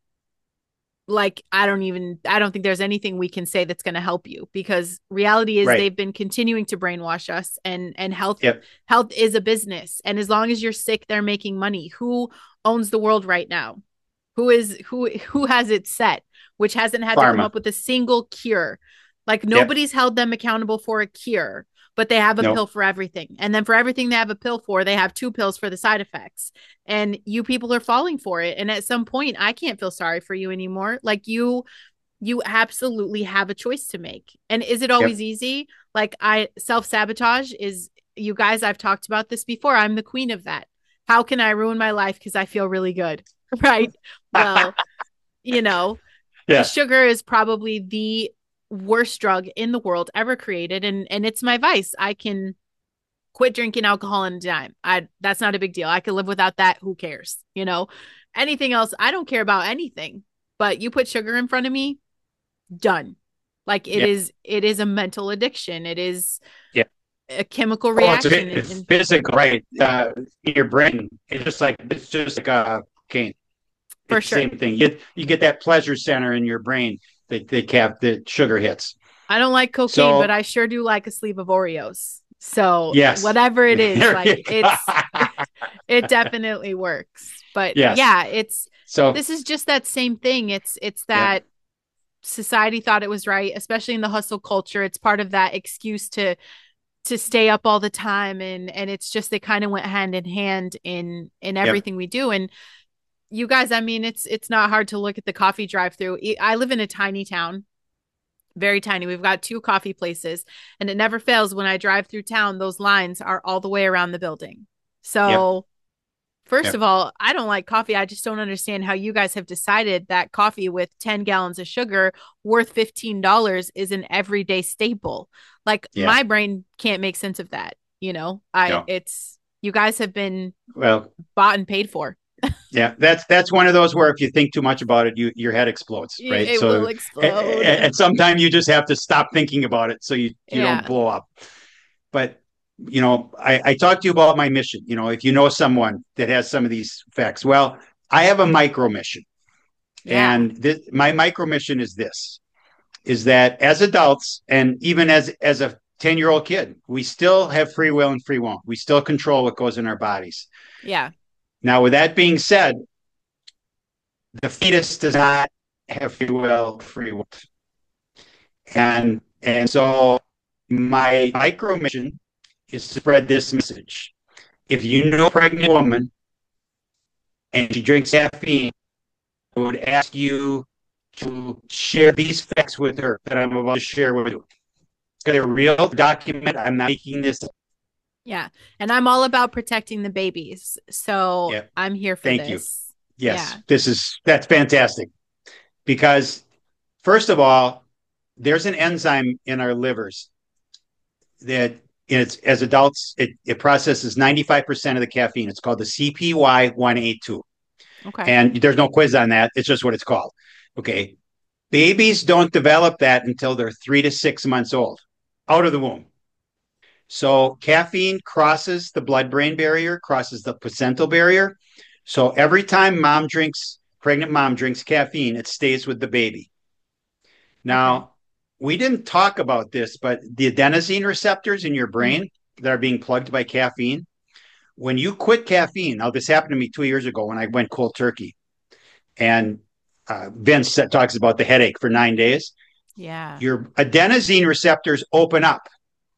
like, I don't even, I don't think there's anything we can say that's going to help you because reality is Right. they've been continuing to brainwash us and, and health, Yep. health is a business. And as long as you're sick, they're making money. Who owns the world right now? Who is, who, who has it set, which hasn't had to come Pharma. up with a single cure. Like Yep. nobody's held them accountable for a cure, but they have a Nope. pill for everything. And then for everything they have a pill for, they have two pills for the side effects. And you people are falling for it. And at some point, I can't feel sorry for you anymore. Like you, you absolutely have a choice to make. And is it always Yep. easy? Like I self-sabotage is, you guys, I've talked about this before. I'm the queen of that. How can I ruin my life because I feel really good? Right. Well, you know, Yeah. sugar is probably the worst drug in the world ever created, and and it's my vice. I can quit drinking alcohol in a dime. I that's not a big deal. I can live without that. Who cares? You know, anything else, I don't care about anything. But you put sugar in front of me, done. Like it Yeah. is, it is a mental addiction. It is Yeah. a chemical Oh, it's, a, reaction. it's and, physical, right? Uh, in your brain, it's just like it's just like a cane. for It's sure. the same thing. You get you get that pleasure center in your brain that that cap that sugar hits. I don't like cocaine, So- but I sure do like a sleeve of Oreos. So Yes. whatever it is, There like you go. it's it definitely works. But Yes. yeah, it's So this is just that same thing. It's it's that society thought it was right, especially in the hustle culture. It's part of that excuse to to stay up all the time, and and it's just they kind of went hand in hand in in everything we do. And you guys, I mean, it's it's not hard to look at the coffee drive-through. I live in a tiny town, very tiny. We've got two coffee places, and it never fails when I drive through town. Those lines are all the way around the building. So, first Yep. of all, I don't like coffee. I just don't understand how you guys have decided that coffee with ten gallons of sugar worth fifteen dollars is an everyday staple. Like Yeah. my brain can't make sense of that. You know, I No. it's you guys have been well, bought and paid for. yeah, that's that's one of those where if you think too much about it, you your head explodes, right? It so will explode. at, at some time you just have to stop thinking about it so you you Yeah. don't blow up. But you know, I, I talked to you about my mission. You know, if you know someone that has some of these facts, well, I have a micro mission, Yeah. and th- my micro mission is this: is that as adults and even as as a ten year old kid, we still have free will and free will. We still control what goes in our bodies. Yeah. Now, with that being said, the fetus does not have free will, free will. And and so my micro mission is to spread this message. If you know a pregnant woman and she drinks caffeine, I would ask you to share these facts with her that I'm about to share with you. They're real document. I'm not making this. Yeah. And I'm all about protecting the babies. So Yeah. I'm here for Thank this. you. Yes. Yeah. This is, that's fantastic. Because first of all, there's an enzyme in our livers that it's, as adults, it, it processes ninety-five percent of the caffeine. It's called the C P Y one A two. Okay. And there's no quiz on that. It's just what it's called. Okay. Babies don't develop that until they're three to six months old, out of the womb. So caffeine crosses the blood-brain barrier, crosses the placental barrier. So every time mom drinks, pregnant mom drinks caffeine, it stays with the baby. Now, okay. We didn't talk about this, but the adenosine receptors in your brain mm-hmm. that are being plugged by caffeine, when you quit caffeine, now this happened to me two years ago when I went cold turkey, and uh, Vince talks about the headache for nine days. Yeah. Your adenosine receptors open up,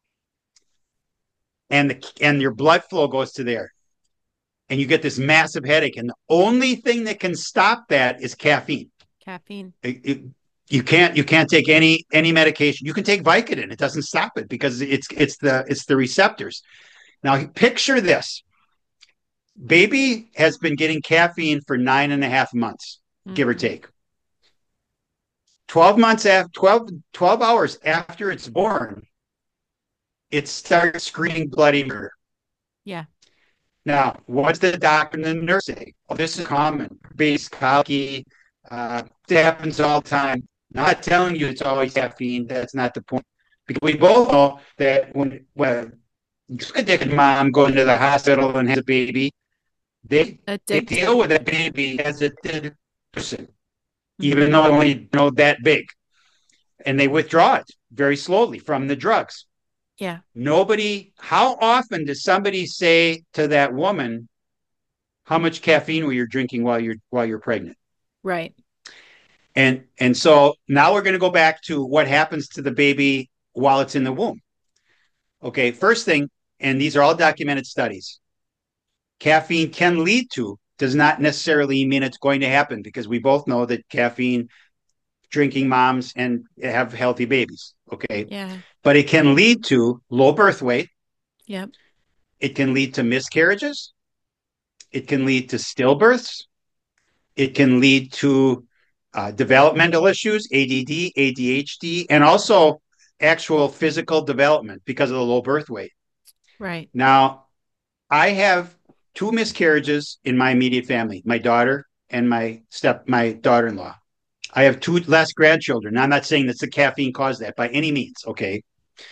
and the and your blood flow goes to there, and you get this massive headache. And the only thing that can stop that is caffeine. Caffeine. It, it, you can't you can't take any any medication. You can take Vicodin; it doesn't stop it because it's it's the it's the receptors. Now picture this: baby has been getting caffeine for nine and a half months, mm-hmm. give or take. twelve months after twelve, twelve hours after it's born, it starts screaming bloody murder. Yeah. Now, what's the doctor and the nurse say? Oh, this is common. Baby's colicky. Uh, it happens all the time. Not telling you it's always caffeine. That's not the point. Because we both know that when when a dick and mom go into the hospital and has a baby, they, they deal with a baby as a dead person, mm-hmm. even though only you know that big. And they withdraw it very slowly from the drugs. Yeah. Nobody, how often does somebody say to that woman, how much caffeine were you drinking while you're while you're pregnant? Right. And and so now we're going to go back to what happens to the baby while it's in the womb. Okay, first thing, and these are all documented studies. Caffeine can lead to, does not necessarily mean it's going to happen, because we both know that caffeine, drinking moms and have healthy babies. Okay. Yeah. But it can lead to low birth weight. Yep. It can lead to miscarriages. It can lead to stillbirths. It can lead to uh, developmental issues, A D D, A D H D, and also actual physical development because of the low birth weight. Right. Now, I have two miscarriages in my immediate family, my daughter and my step, my daughter-in-law. I have two less grandchildren. Now, I'm not saying that the caffeine caused that by any means. Okay.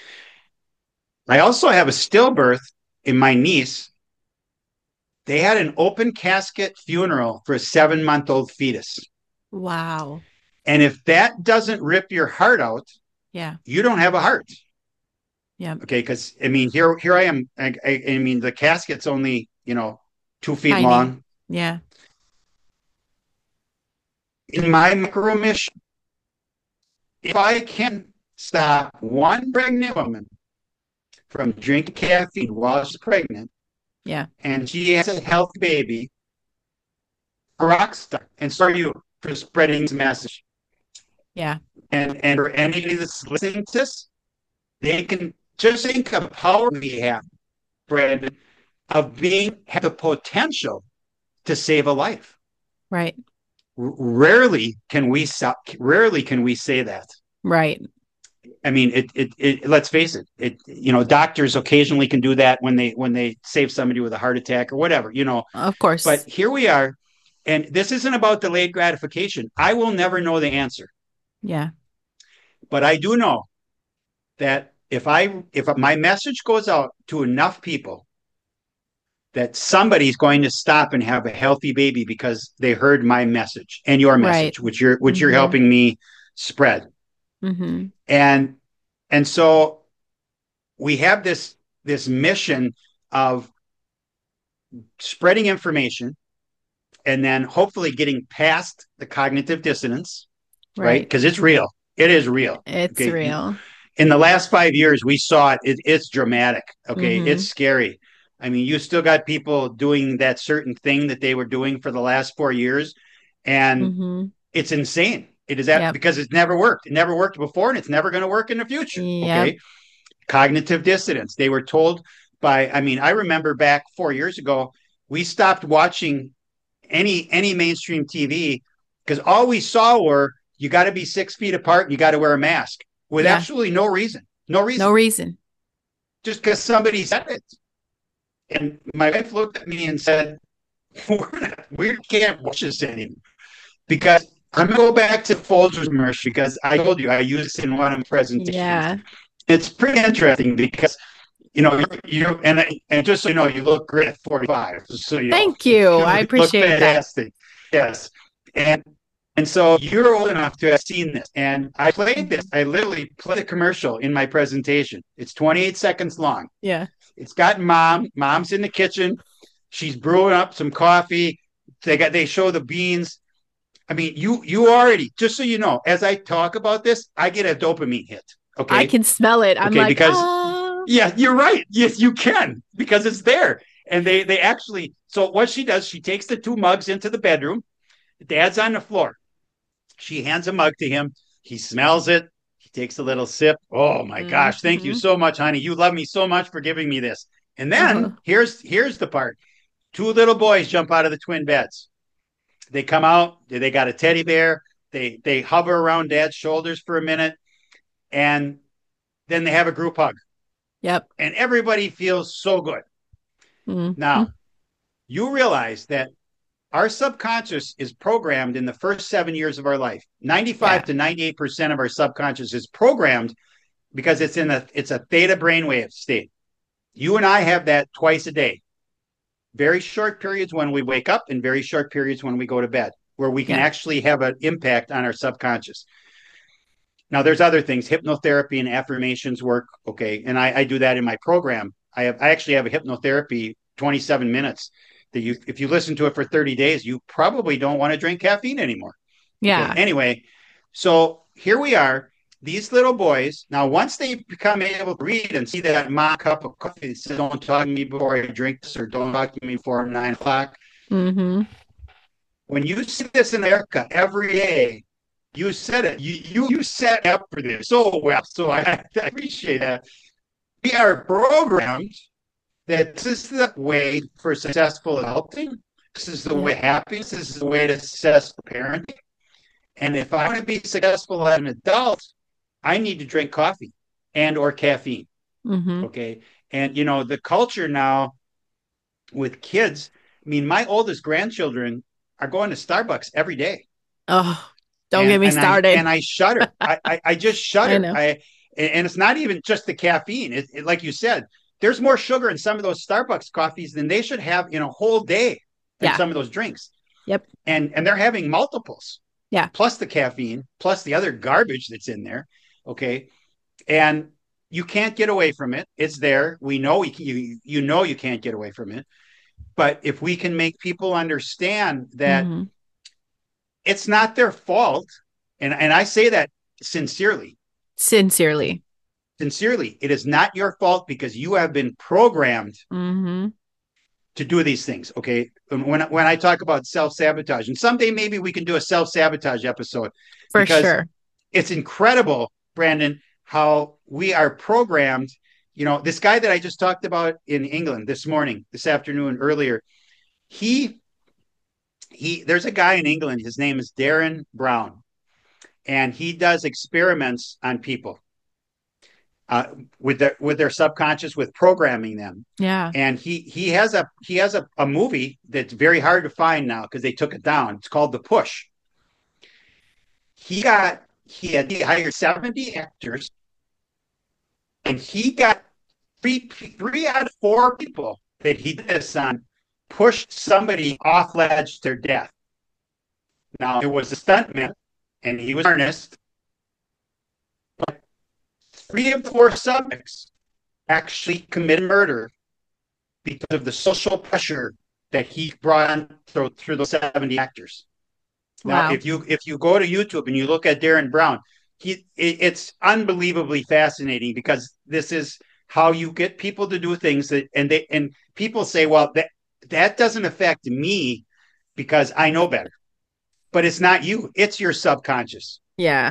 I also have a stillbirth in my niece. They had an open casket funeral for a seven month old fetus. Wow. And if that doesn't rip your heart out, yeah, you don't have a heart. Yeah. Okay. Cause I mean, here, here I am. I, I, I mean, the casket's only, you know, two feet Tiny. long. Yeah. In my micro mission, if I can stop one pregnant woman from drinking caffeine while she's pregnant, yeah, and she has a healthy baby, a rock star. And so are you for spreading this message. Yeah. And and for anybody that's listening to this, they can just think of how we have, Brandon, of being have the potential to save a life. Right. Rarely can we rarely can we say that. Right. I mean, it, it, it, let's face it, it, you know, doctors occasionally can do that when they, when they save somebody with a heart attack or whatever, you know, of course, but here we are, and this isn't about delayed gratification. I will never know the answer. Yeah. But I do know that if I, if my message goes out to enough people, that somebody's going to stop and have a healthy baby because they heard my message and your message, right. which you're, which mm-hmm. you're helping me spread. Mm-hmm. And, and so we have this, this mission of spreading information and then hopefully getting past the cognitive dissonance, right? Because right? it's real. It is real. It's okay? real. in the last five years, we saw it. it it's dramatic. Okay. Mm-hmm. It's scary. I mean, you still got people doing that certain thing that they were doing for the last four years. And Mm-hmm. it's insane. It is that Yep. because it's never worked. It never worked before and it's never going to work in the future. Yep. Okay. Cognitive dissonance. They were told by, I mean, I remember back four years ago, we stopped watching any any mainstream T V because all we saw were you got to be six feet apart and you got to wear a mask with Yeah. absolutely no reason. No reason. No reason. Just because somebody said it. And my wife looked at me and said, We're not, we can't watch this anymore. Because I'm going to go back to Folgers commercial because I told you I used it in one of my presentations. Yeah. It's pretty interesting because, you know, you and and just so you know, you look great at forty-five. So you Thank know, you. you I look appreciate that. fantastic. Yes. And and so you're old enough to have seen this. And I played this. I literally played a commercial in my presentation. It's twenty-eight seconds long. Yeah. It's got mom. Mom's in the kitchen. She's brewing up some coffee. They got they show the beans. I mean, you you already, just so you know, as I talk about this, I get a dopamine hit. Okay. I can smell it. I'm okay, like, because ah. yeah, you're right. Yes, you can, because it's there. And they they actually, so what she does, she takes the two mugs into the bedroom. Dad's on the floor. She hands a mug to him. He smells it. He takes a little sip. Oh my Mm-hmm. gosh, thank you so much, honey. You love me so much for giving me this. And then Uh-huh. here's here's the part. Two little boys jump out of the twin beds. They come out. They got a teddy bear. They they hover around Dad's shoulders for a minute, and then they have a group hug. Yep. And everybody feels so good. Mm-hmm. Now, you realize that our subconscious is programmed in the first seven years of our life. ninety-five Yeah. to ninety-eight percent of our subconscious is programmed because it's in a it's a theta brainwave state. You and I have that twice a day. Very short periods when we wake up and very short periods when we go to bed, where we can Yeah. actually have an impact on our subconscious. Now, there's other things. Hypnotherapy and affirmations work. Okay. And I, I do that in my program. I have I actually have a hypnotherapy twenty-seven minutes that you, if you listen to it for thirty days, you probably don't want to drink caffeine anymore. Yeah. Okay. Anyway, so here we are. These little boys, now once they become able to read and see that mock cup of coffee that says, don't talk to me before I drink this, or don't talk to me before nine o'clock. Mm-hmm. When you see this in America every day, you said it. You you, you set up for this so well. So I, I appreciate that. We are programmed that this is the way for successful adulting. This is the way happiness. This is the way to successful parenting. And if I want to be successful as an adult, I need to drink coffee and or caffeine. Mm-hmm. Okay. And, you know, the culture now with kids, I mean, my oldest grandchildren are going to Starbucks every day. Oh, don't and, get me and started. I, and I shudder. I, I, I just shudder. I know. I, and it's not even just the caffeine. It, it, like you said, there's more sugar in some of those Starbucks coffees than they should have in a whole day in Yeah. some of those drinks. Yep. And and they're having multiples. Yeah. Plus the caffeine, plus the other garbage that's in there. Okay. And you can't get away from it. It's there. We know we, you you know you can't get away from it. But if we can make people understand that Mm-hmm. it's not their fault, and, and I say that sincerely. Sincerely. Sincerely, it is not your fault because you have been programmed Mm-hmm. to do these things. Okay. And when, when I talk about self-sabotage, and someday maybe we can do a self-sabotage episode. For because sure. It's incredible, Brandon, how we are programmed. You know, this guy that I just talked about in England this morning, this afternoon, earlier, he, he, there's a guy in England, his name is Darren Brown, and he does experiments on people. Uh, with their with their subconscious, with programming them. Yeah. And he he has a he has a, a movie that's very hard to find now because they took it down. It's called The Push. He got he had he hired seventy actors, and he got three three out of four people that he did this on pushed somebody off ledge to their death. Now it was a stuntman, and he was earnest. But three of the four subjects actually committed murder because of the social pressure that he brought on through, through those seventy actors. Now, Wow. if you if you go to YouTube and you look at Darren Brown, he, it, it's unbelievably fascinating because this is how you get people to do things that, and they, and people say, well, that, that doesn't affect me because I know better, but it's not you, it's your subconscious. Yeah.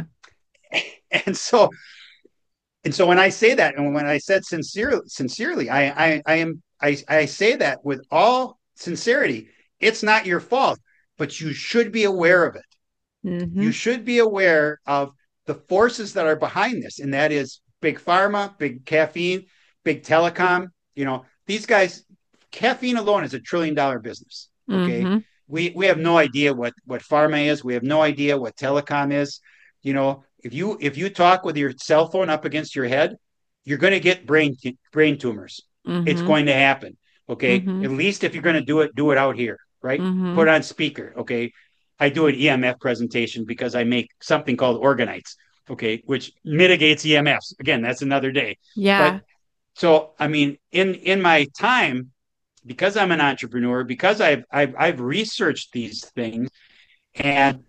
And so, and so when I say that, and when I said sincerely, sincerely, I, I, I am, I, I say that with all sincerity. It's not your fault, but you should be aware of it. Mm-hmm. You should be aware of the forces that are behind this, and that is big pharma, big caffeine, big telecom. You know, these guys, caffeine alone is a trillion dollar business. Okay. Mm-hmm. We we have no idea what, what pharma is. We have no idea what telecom is. You know, if you if you talk with your cell phone up against your head, you're going to get brain brain tumors. Mm-hmm. It's going to happen. Okay. Mm-hmm. At least if you're going to do it, do it out here, right? Mm-hmm. Put it on speaker. Okay. I do an E M F presentation because I make something called Organites, okay, which mitigates E M Fs. Again, that's another day. Yeah. But so, I mean, in in my time, because I'm an entrepreneur, because I've I've, I've researched these things, and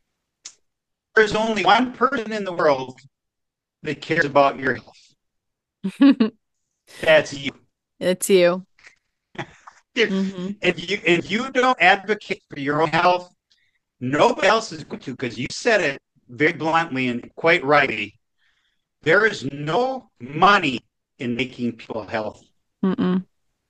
there's only one person in the world that cares about your health. That's you. It's you. Mm-hmm. If you if you don't advocate for your own health, nobody else is going to, because you said it very bluntly and quite rightly. There is no money in making people healthy. Mm-mm.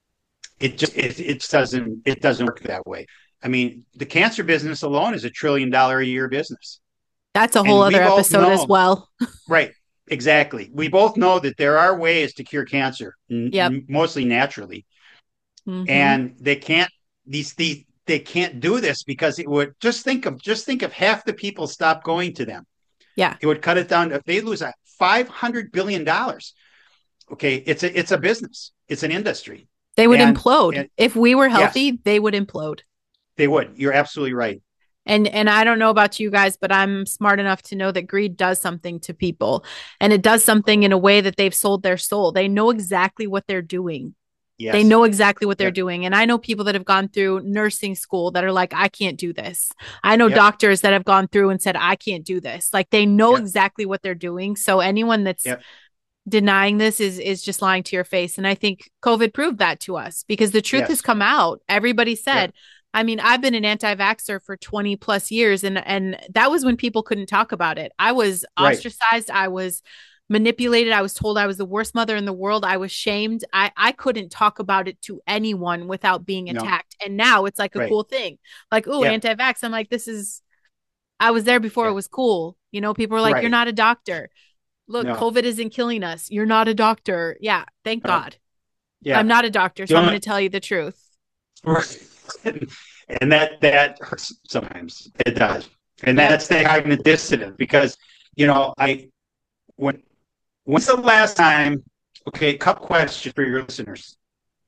It just it, it doesn't it doesn't work that way. I mean, the cancer business alone is a trillion dollar a year business. That's a whole and other episode know, as well. Right. Exactly. We both know that there are ways to cure cancer, yep. n- mostly naturally. Mm-hmm. And they can't these these they can't do this because it would just think of just think of half the people stop going to them. Yeah. It would cut it down. If they lose a five hundred billion dollars. Okay. It's a, it's a business. It's an industry. They would and, implode. And, if we were healthy, yes, they would implode. They would. You're absolutely right. And, and I don't know about you guys, but I'm smart enough to know that greed does something to people, and it does something in a way that they've sold their soul. They know exactly what they're doing. Yes. They know exactly what they're yep. doing. And I know people that have gone through nursing school that are like, I can't do this. I know yep. doctors that have gone through and said, I can't do this. Like, they know yep. exactly what they're doing. So anyone that's yep. denying this is, is just lying to your face. And I think COVID proved that to us, because the truth yes. has come out. Everybody said, yep. I mean, I've been an anti-vaxxer for twenty plus years. And, and that was when people couldn't talk about it. I was ostracized. Right. I was manipulated. I was told I was the worst mother in the world. I was shamed. I, I couldn't talk about it to anyone without being attacked. No. And now it's like a right. cool thing. Like, oh, yeah. anti-vax. I'm like, this is, I was there before yeah. it was cool. You know, people are like, right. you're not a doctor. Look, no. COVID isn't killing us. You're not a doctor. Yeah. Thank uh, God. Yeah. I'm not a doctor. So you I'm going to tell you the truth. And that, that hurts sometimes. It does. And yeah. that's the cognitive dissonance, because, you know, I, when, When's the last time, okay, couple questions for your listeners.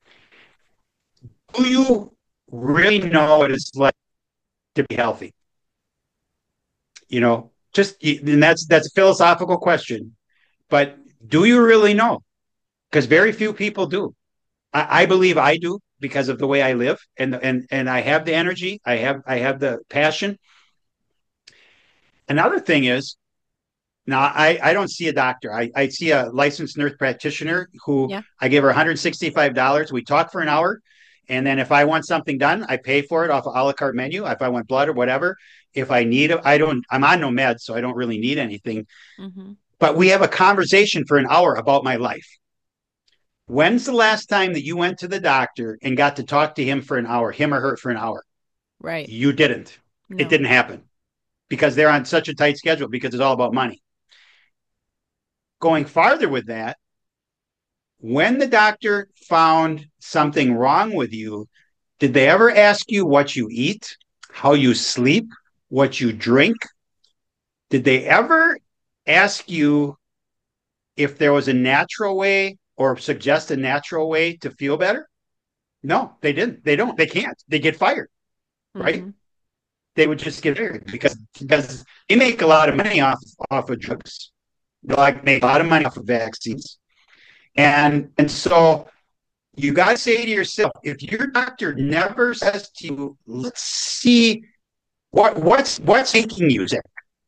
Do you really know what it's like to be healthy? You know, just, and that's, that's a philosophical question, but do you really know? Because very few people do. I, I believe I do, because of the way I live, and, and, and I have the energy. I have, I have the passion. Another thing is, now, I, I don't see a doctor. I, I see a licensed nurse practitioner who yeah. I give her one hundred sixty-five dollars. We talk for an hour. And then if I want something done, I pay for it off of a la carte menu. If I want blood or whatever, if I need it, I don't, I'm on no meds, so I don't really need anything. Mm-hmm. But we have a conversation for an hour about my life. When's the last time that you went to the doctor and got to talk to him for an hour, him or her for an hour? Right. You didn't. No. It didn't happen, because they're on such a tight schedule, because it's all about money. Going farther with that, when the doctor found something wrong with you, did they ever ask you what you eat, how you sleep, what you drink? Did they ever ask you if there was a natural way or suggest a natural way to feel better? No, they didn't. They don't. They can't. They get fired, mm-hmm. right? They would just get fired because, because they make a lot of money off, off of drugs. They like make a lot of money off of vaccines. And and so you got to say to yourself, if your doctor never says to you, let's see what what's what's making you sick.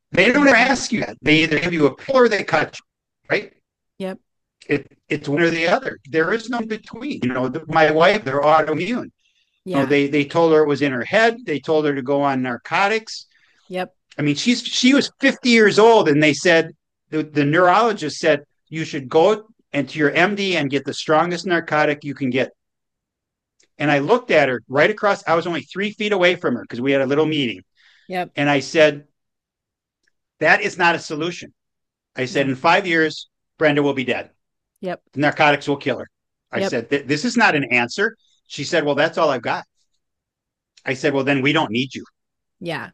They don't ever ask you that. They either give you a pill or they cut you, right? Yep. It, it's one or the other. There is no in between. You know, the, my wife, they're autoimmune. Yeah. You know, they they told her it was in her head. They told her to go on narcotics. Yep. I mean, she's she was fifty years old, and they said the, the neurologist said you should go into your M D and get the strongest narcotic you can get. And I looked at her right across. I was only three feet away from her because we had a little meeting. Yep. And I said, that is not a solution. I said, yep. In five years, Brenda will be dead. Yep. The narcotics will kill her. I yep. said, this is not an answer. She said, well, that's all I've got. I said, well, then we don't need you. Yeah.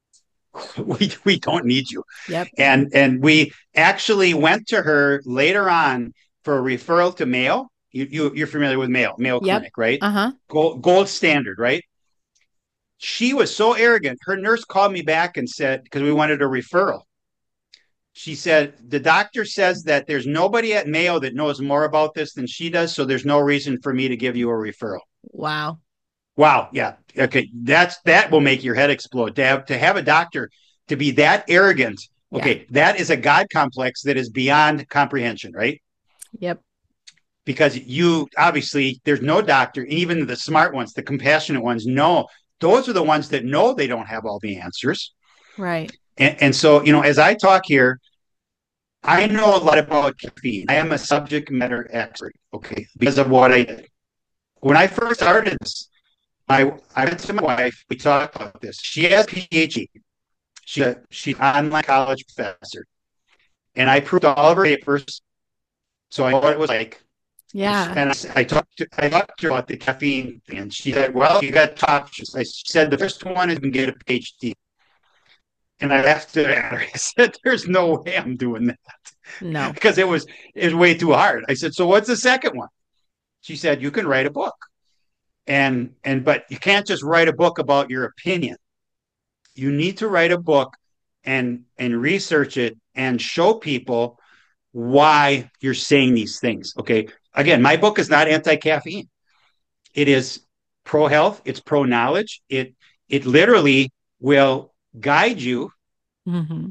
we we don't need you. Yep. And and we actually went to her later on for a referral to Mayo. You, you you're familiar with Mayo, Mayo yep. Clinic, right? Uh-huh. Gold, gold standard, right? She was so arrogant. Her nurse called me back and said, because we wanted a referral. She said, the doctor says that there's nobody at Mayo that knows more about this than she does, so there's no reason for me to give you a referral. Wow. Wow. Yeah. Okay. That's that will make your head explode. To have to have a doctor to be that arrogant. Okay. Yeah. That is a God complex that is beyond comprehension, right? Yep. Because you obviously there's no doctor, even the smart ones, the compassionate ones, know those are the ones that know they don't have all the answers. Right. And, and so, you know, as I talk here, I know a lot about caffeine. I am a subject matter expert, okay, because of what I did. When I first started this, I, I went to my wife. We talked about this. She has a P H D. She, she's an online college professor. And I proved all of her papers. So I know what it was like. Yeah. And I, I talked to I talked to her about the caffeine thing. And she said, well, you got options. I said, the first one is you can get a P H D. And I laughed at her. I said, there's no way I'm doing that. No. Because it was, it was way too hard. I said, so what's the second one? She said, you can write a book. And, and, but you can't just write a book about your opinion. You need to write a book and, and research it and show people why you're saying these things. Okay. Again, my book is not anti-caffeine. It is pro-health. It's pro-knowledge. It, it literally will guide you mm-hmm.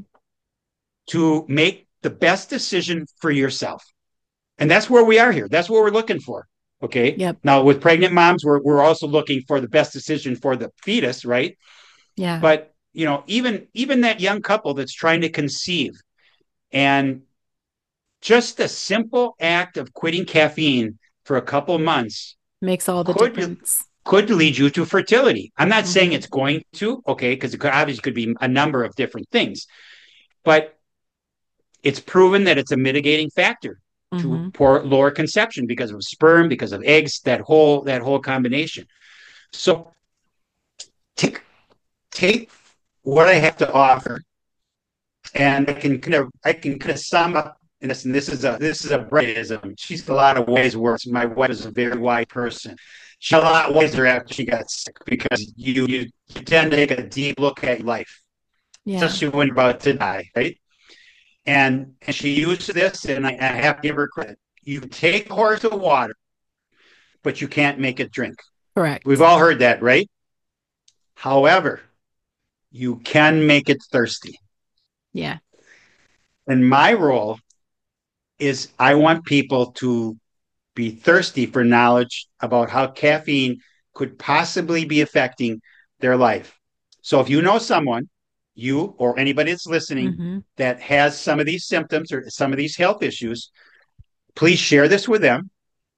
to make the best decision for yourself. And that's where we are here. That's what we're looking for. Okay. Yep. Now with pregnant moms, we're we're also looking for the best decision for the fetus, right? Yeah. But you know, even even that young couple that's trying to conceive, and just the simple act of quitting caffeine for a couple months makes all the could, difference. Could lead you to fertility. I'm not mm-hmm. saying it's going to, okay, because it could obviously could be a number of different things, but it's proven that it's a mitigating factor. To poor lower conception because of sperm, because of eggs, that whole that whole combination. So take take what I have to offer, and I can kind of I can kind of sum up in this. And this is a this is a Britism. She's a lot of ways worse. My wife is a very wise person. She's a lot wiser after she got sick because you you, you tend to take a deep look at life, yeah. especially when you're about to die, right? And, and she used this, and I, I have to give her credit. You can take a horse of water, but you can't make it drink. Correct. We've all heard that, right? However, you can make it thirsty. Yeah. And my role is I want people to be thirsty for knowledge about how caffeine could possibly be affecting their life. So if you know someone, you or anybody that's listening mm-hmm. that has some of these symptoms or some of these health issues, please share this with them.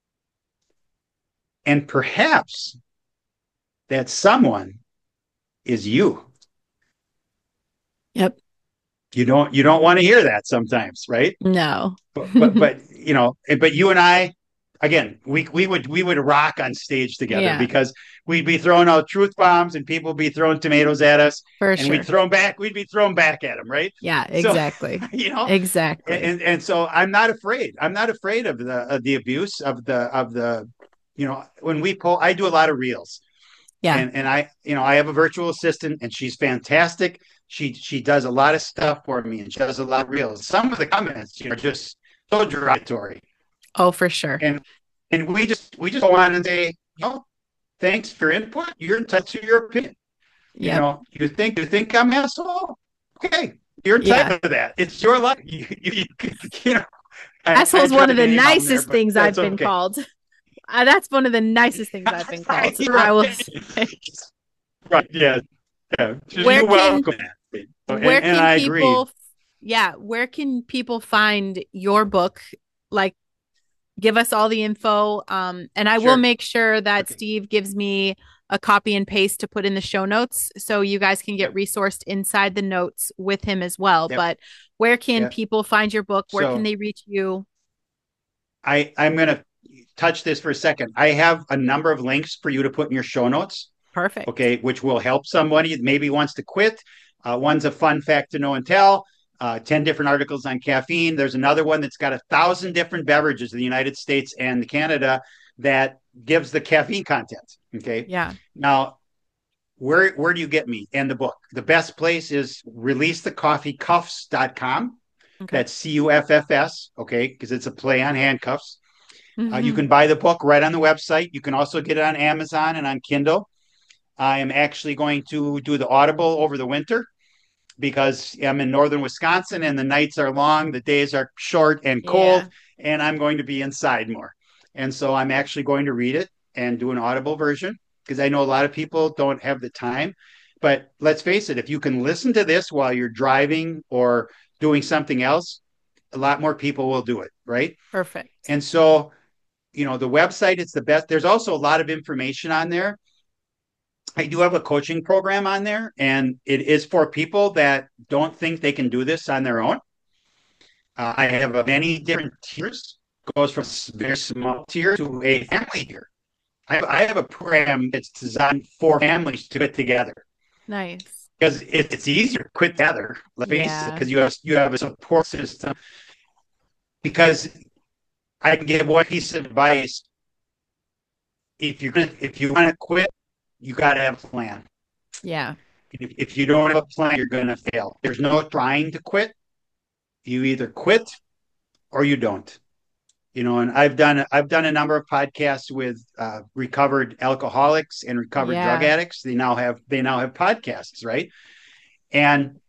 And perhaps that someone is you. Yep. You don't you don't want to hear that sometimes, right? No. but, but but you know, but you and I, again, we we would we would rock on stage together yeah. because we'd be throwing out truth bombs and people would be throwing tomatoes at us. For and sure. we'd throw them back. We'd be thrown back at them, right? Yeah, exactly. So, you know, exactly. And and so I'm not afraid. I'm not afraid of the of the abuse of the of the, you know, when we pull. I do a lot of reels. Yeah. And and I you know I have a virtual assistant and she's fantastic. She she does a lot of stuff for me and she does a lot of reels. Some of the comments, you know, are just so derogatory. Oh, for sure. And and we just we just go on and say, no, thanks for input. You're entitled to your opinion. Yep. You know, you think you think I'm an asshole? Okay, You're Yeah. entitled to that. It's your life. You, you, you, you know, Asshole is one of the there, nicest things I've been okay. called. Uh, that's one of the nicest things I've been called. Right. I will say. Right. Yeah. Yeah. Where You're can welcome. where and, can and I people agree. yeah, where can people find your book? Like, give us all the info. Um, and I Sure. will make sure that okay. Steve gives me a copy and paste to put in the show notes so you guys can get yep. resourced inside the notes with him as well. Yep. But where can yep. people find your book? Where so, can they reach you? I, I'm going to touch this for a second. I have a number of links for you to put in your show notes. Perfect. Okay, which will help somebody that maybe wants to quit. Uh, one's a fun fact to know and tell. Uh, ten different articles on caffeine. There's another one that's got a thousand different beverages in the United States and Canada that gives the caffeine content. Okay. Yeah. Now, where where do you get me and the book? The best place is release the coffee cuffs dot com. Okay. That's C U F F S. Okay, because it's a play on handcuffs. Mm-hmm. Uh, you can buy the book right on the website. You can also get it on Amazon and on Kindle. I am actually going to do the Audible over the winter because I'm in northern Wisconsin and the nights are long, the days are short and cold, yeah. and I'm going to be inside more. And so I'm actually going to read it and do an Audible version because I know a lot of people don't have the time. But let's face it, if you can listen to this while you're driving or doing something else, a lot more people will do it, right? Perfect. And so, you know, the website, it's the best. There's also a lot of information on there. I do have a coaching program on there, and it is for people that don't think they can do this on their own. Uh, I have a many different tiers. It goes from a very small tier to a family tier. I have, I have a program that's designed for families to get together. Nice. Because it, it's easier to quit together, let's face it, because you have, you have a support system. Because I can give one piece of advice. If you're gonna, if you want to quit, you got to have a plan. Yeah. If, if you don't have a plan, you're going to fail. There's no trying to quit. You either quit or you don't. You know, and I've done I've done a number of podcasts with uh, recovered alcoholics and recovered yeah. drug addicts. They now have they now have podcasts, right? And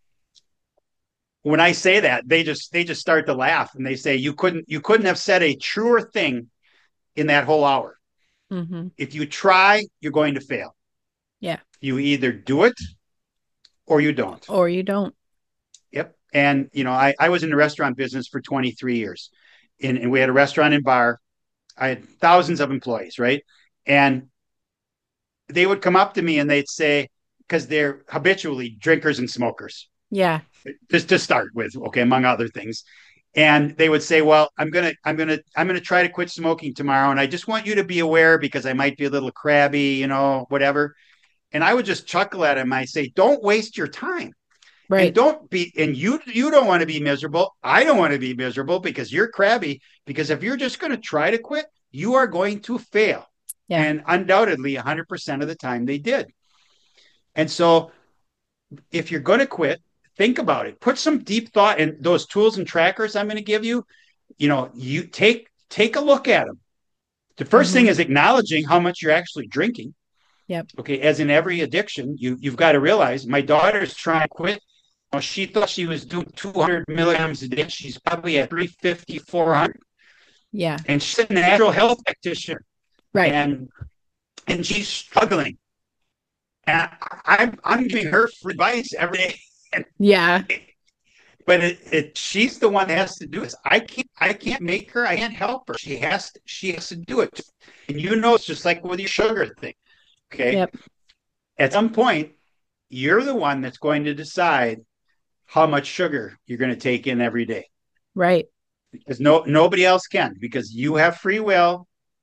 when I say that, they just they just start to laugh and they say you couldn't you couldn't have said a truer thing in that whole hour. Mm-hmm. If you try, you're going to fail. Yeah. You either do it or you don't. Or you don't. Yep. And, you know, I, I was in the restaurant business for twenty-three years. And, and we had a restaurant and bar. I had thousands of employees, right? And they would come up to me and they'd say, because they're habitually drinkers and smokers. Yeah. Just to start with, okay, among other things. And they would say, well, I'm going to, I'm going to, I'm going to try to quit smoking tomorrow. And I just want you to be aware because I might be a little crabby, you know, whatever. And I would just chuckle at him. I say, don't waste your time. Right. And don't be, and you, you don't want to be miserable. I don't want to be miserable because you're crabby. Because if you're just going to try to quit, you are going to fail. Yeah. And undoubtedly one hundred percent of the time they did. And so if you're going to quit, think about it. Put some deep thought in those tools and trackers I'm going to give you. You know, you take, take a look at them. The first mm-hmm. thing is acknowledging how much you're actually drinking. Yep. Okay. As in every addiction, you, you've got to realize my daughter's trying to quit. Well, she thought she was doing two hundred milligrams a day. She's probably at three fifty, four hundred. Yeah. And she's a natural health practitioner. Right. And, and she's struggling. And I, I'm, I'm giving her free advice every day. Yeah. But it, it, she's the one that has to do this. I can't, I can't make her. I can't help her. She has to, she has to do it. And you know, it's just like with your sugar thing. Okay. Yep. At some point, you're the one that's going to decide how much sugar you're going to take in every day. Right. Because no, nobody else can, because you have free will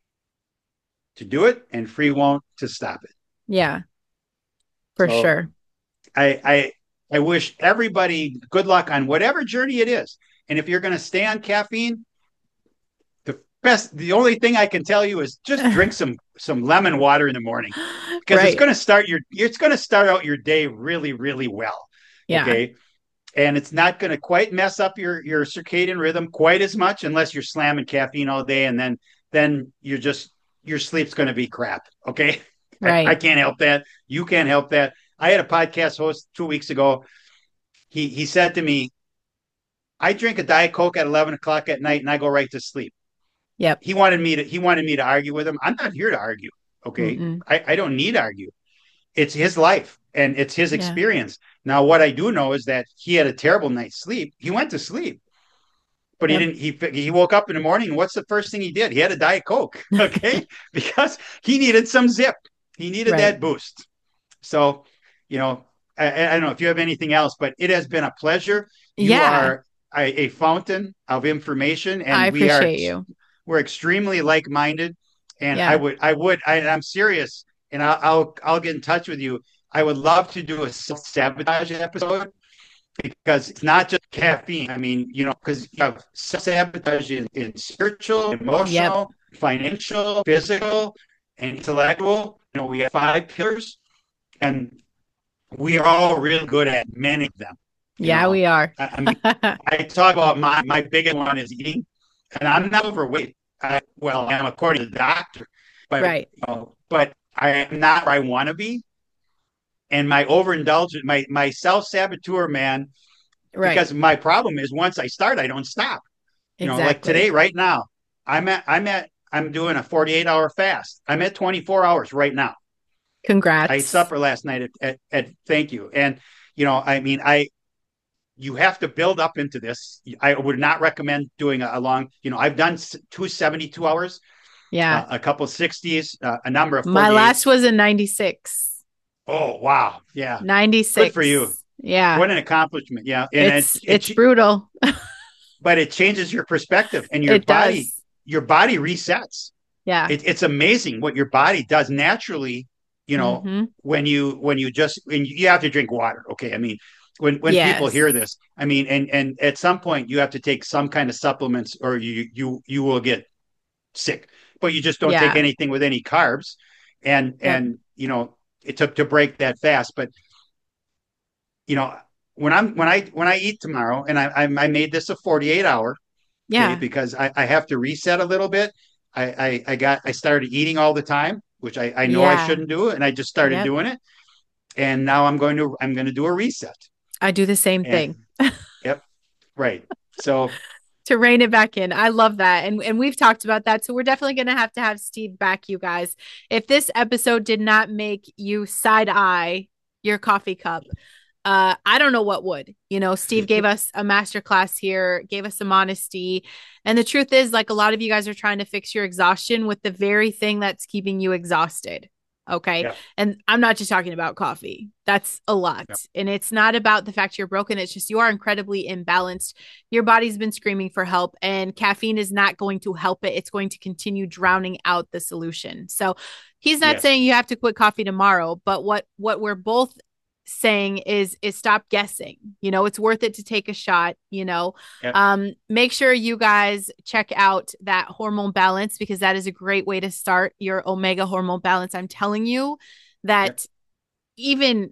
to do it and free won't to stop it. Yeah, for so sure. I, I, I wish everybody good luck on whatever journey it is. And if you're going to stay on caffeine, the best, the only thing I can tell you is just drink some, some lemon water in the morning, because right. it's going to start your, it's going to start out your day really, really well. Yeah. Okay. And it's not going to quite mess up your, your circadian rhythm quite as much unless you're slamming caffeine all day. And then, then you're just, your sleep's going to be crap. Okay. Right. I, I can't help that. You can't help that. I had a podcast host two weeks ago. he he said to me, I drink a Diet Coke at eleven o'clock at night and I go right to sleep. Yep. He wanted me to he wanted me to argue with him. I'm not here to argue. Okay. I, I don't need to argue. It's his life and it's his experience. Yeah. Now, what I do know is that he had a terrible night's sleep. He went to sleep, but yep. he didn't. He he woke up in the morning, and what's the first thing he did? He had a Diet Coke, okay, because he needed some zip. He needed right. that boost. So, you know, I, I don't know if you have anything else, but it has been a pleasure. You yeah. are a, a fountain of information, and I we appreciate are you. We're extremely like-minded, and yeah. I would I would I, I'm serious. And I'll, I'll I'll get in touch with you. I would love to do a self-sabotage episode because it's not just caffeine. I mean, you know, because you have self-sabotage in, in spiritual, emotional, yep. financial, physical, and intellectual. You know, we have five pillars, and we are all really good at many of them. Yeah, know? we are. I, I mean, I talk about my my biggest one is eating, and I'm not overweight. I, well, I'm according to the doctor, but right. You know, but I am not where I want to be. And my overindulgent, my, my self-saboteur, man, right. because my problem is once I start, I don't stop. You exactly. know, like today, right now, I'm at, I'm at, I'm doing a forty-eight hour fast. I'm at twenty-four hours right now. Congrats. I ate supper last night at, at, at thank you. And, you know, I mean, I, you have to build up into this. I would not recommend doing a, a long, you know, I've done two seventy-two hours. Yeah. Uh, a couple sixties, uh, a number of my last was a ninety-six. Oh, wow. Yeah. ninety-six. Good for you. Yeah. What an accomplishment. Yeah. And it's, it, it's it, brutal. But it changes your perspective and your it body, does. your body resets. Yeah. It, it's amazing what your body does naturally, you know, mm-hmm. when you, when you just, and you have to drink water. Okay. I mean, when, when yes. people hear this, I mean, and, and at some point you have to take some kind of supplements or you, you, you will get sick. But you just don't yeah. take anything with any carbs. And, yeah. and, you know, it took to break that fast. But, you know, when I'm, when I, when I eat tomorrow and I, I, I made this a forty-eight hour, yeah, okay, because I, I have to reset a little bit. I, I, I got, I started eating all the time, which I, I know yeah. I shouldn't do. And I just started yep. doing it. And now I'm going to, I'm going to do a reset. I do the same and, thing. Yep. Right. So to rein it back in. I love that. And, and we've talked about that. So we're definitely going to have to have Steve back, you guys. If this episode did not make you side eye your coffee cup, uh, I don't know what would. You know, Steve gave us a masterclass here, gave us some honesty. And the truth is, like, a lot of you guys are trying to fix your exhaustion with the very thing that's keeping you exhausted. Okay. Yeah. And I'm not just talking about coffee. That's a lot. Yeah. And it's not about the fact you're broken. It's just you are incredibly imbalanced. Your body's been screaming for help, and caffeine is not going to help it. It's going to continue drowning out the solution. So he's not yes. saying you have to quit coffee tomorrow, but what, what we're both saying is, is stop guessing. You know, it's worth it to take a shot, you know, yep. um, make sure you guys check out that hormone balance, because that is a great way to start your omega hormone balance. I'm telling you that yep. even,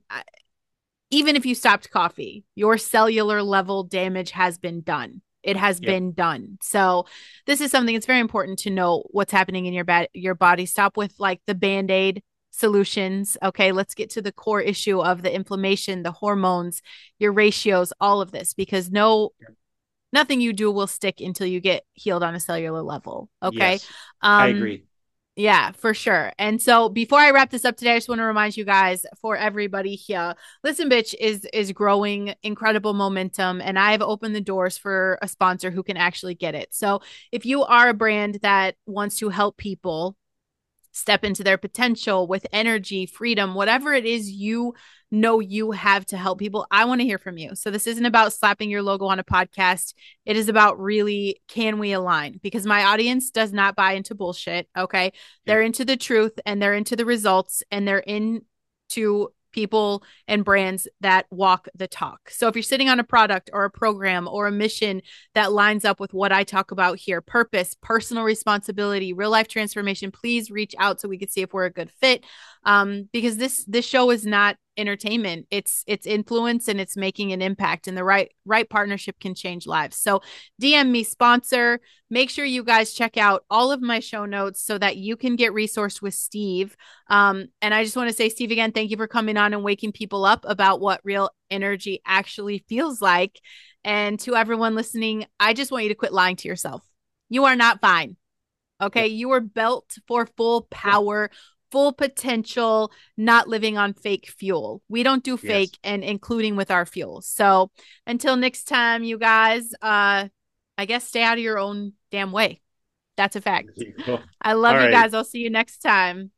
even if you stopped coffee, your cellular level damage has been done. It has yep. been done. So this is something it's very important to know what's happening in your ba- your body. Stop with like the Band-Aid solutions. Okay, let's get to the core issue of the inflammation, the hormones, your ratios, all of this, because no, nothing you do will stick until you get healed on a cellular level. Okay. Yes, um, I agree. Yeah, for sure. And so before I wrap this up today, I just want to remind you guys, for everybody here, Listen Bitch is is growing incredible momentum, and I've opened the doors for a sponsor who can actually get it. So if you are a brand that wants to help people step into their potential with energy, freedom, whatever it is you know you have to help people, I want to hear from you. So this isn't about slapping your logo on a podcast. It is about really, can we align? Because my audience does not buy into bullshit. Okay. They're into the truth, and they're into the results, and they're into people and brands that walk the talk. So if you're sitting on a product or a program or a mission that lines up with what I talk about here, purpose, personal responsibility, real life transformation, please reach out so we can see if we're a good fit. Um, because this, this show is not entertainment. It's it's influence and it's making an impact, and the right right partnership can change lives. So D M me sponsor. Make sure you guys check out all of my show notes so that you can get resourced with Steve. Um, and I just want to say, Steve, again, thank you for coming on and waking people up about what real energy actually feels like. And to everyone listening, I just want you to quit lying to yourself. You are not fine. Okay. You are built for full power, full potential, not living on fake fuel. We don't do fake, yes. And including with our fuel. So until next time, you guys, uh, I guess stay out of your own damn way. That's a fact. I love All you right. guys. I'll see you next time.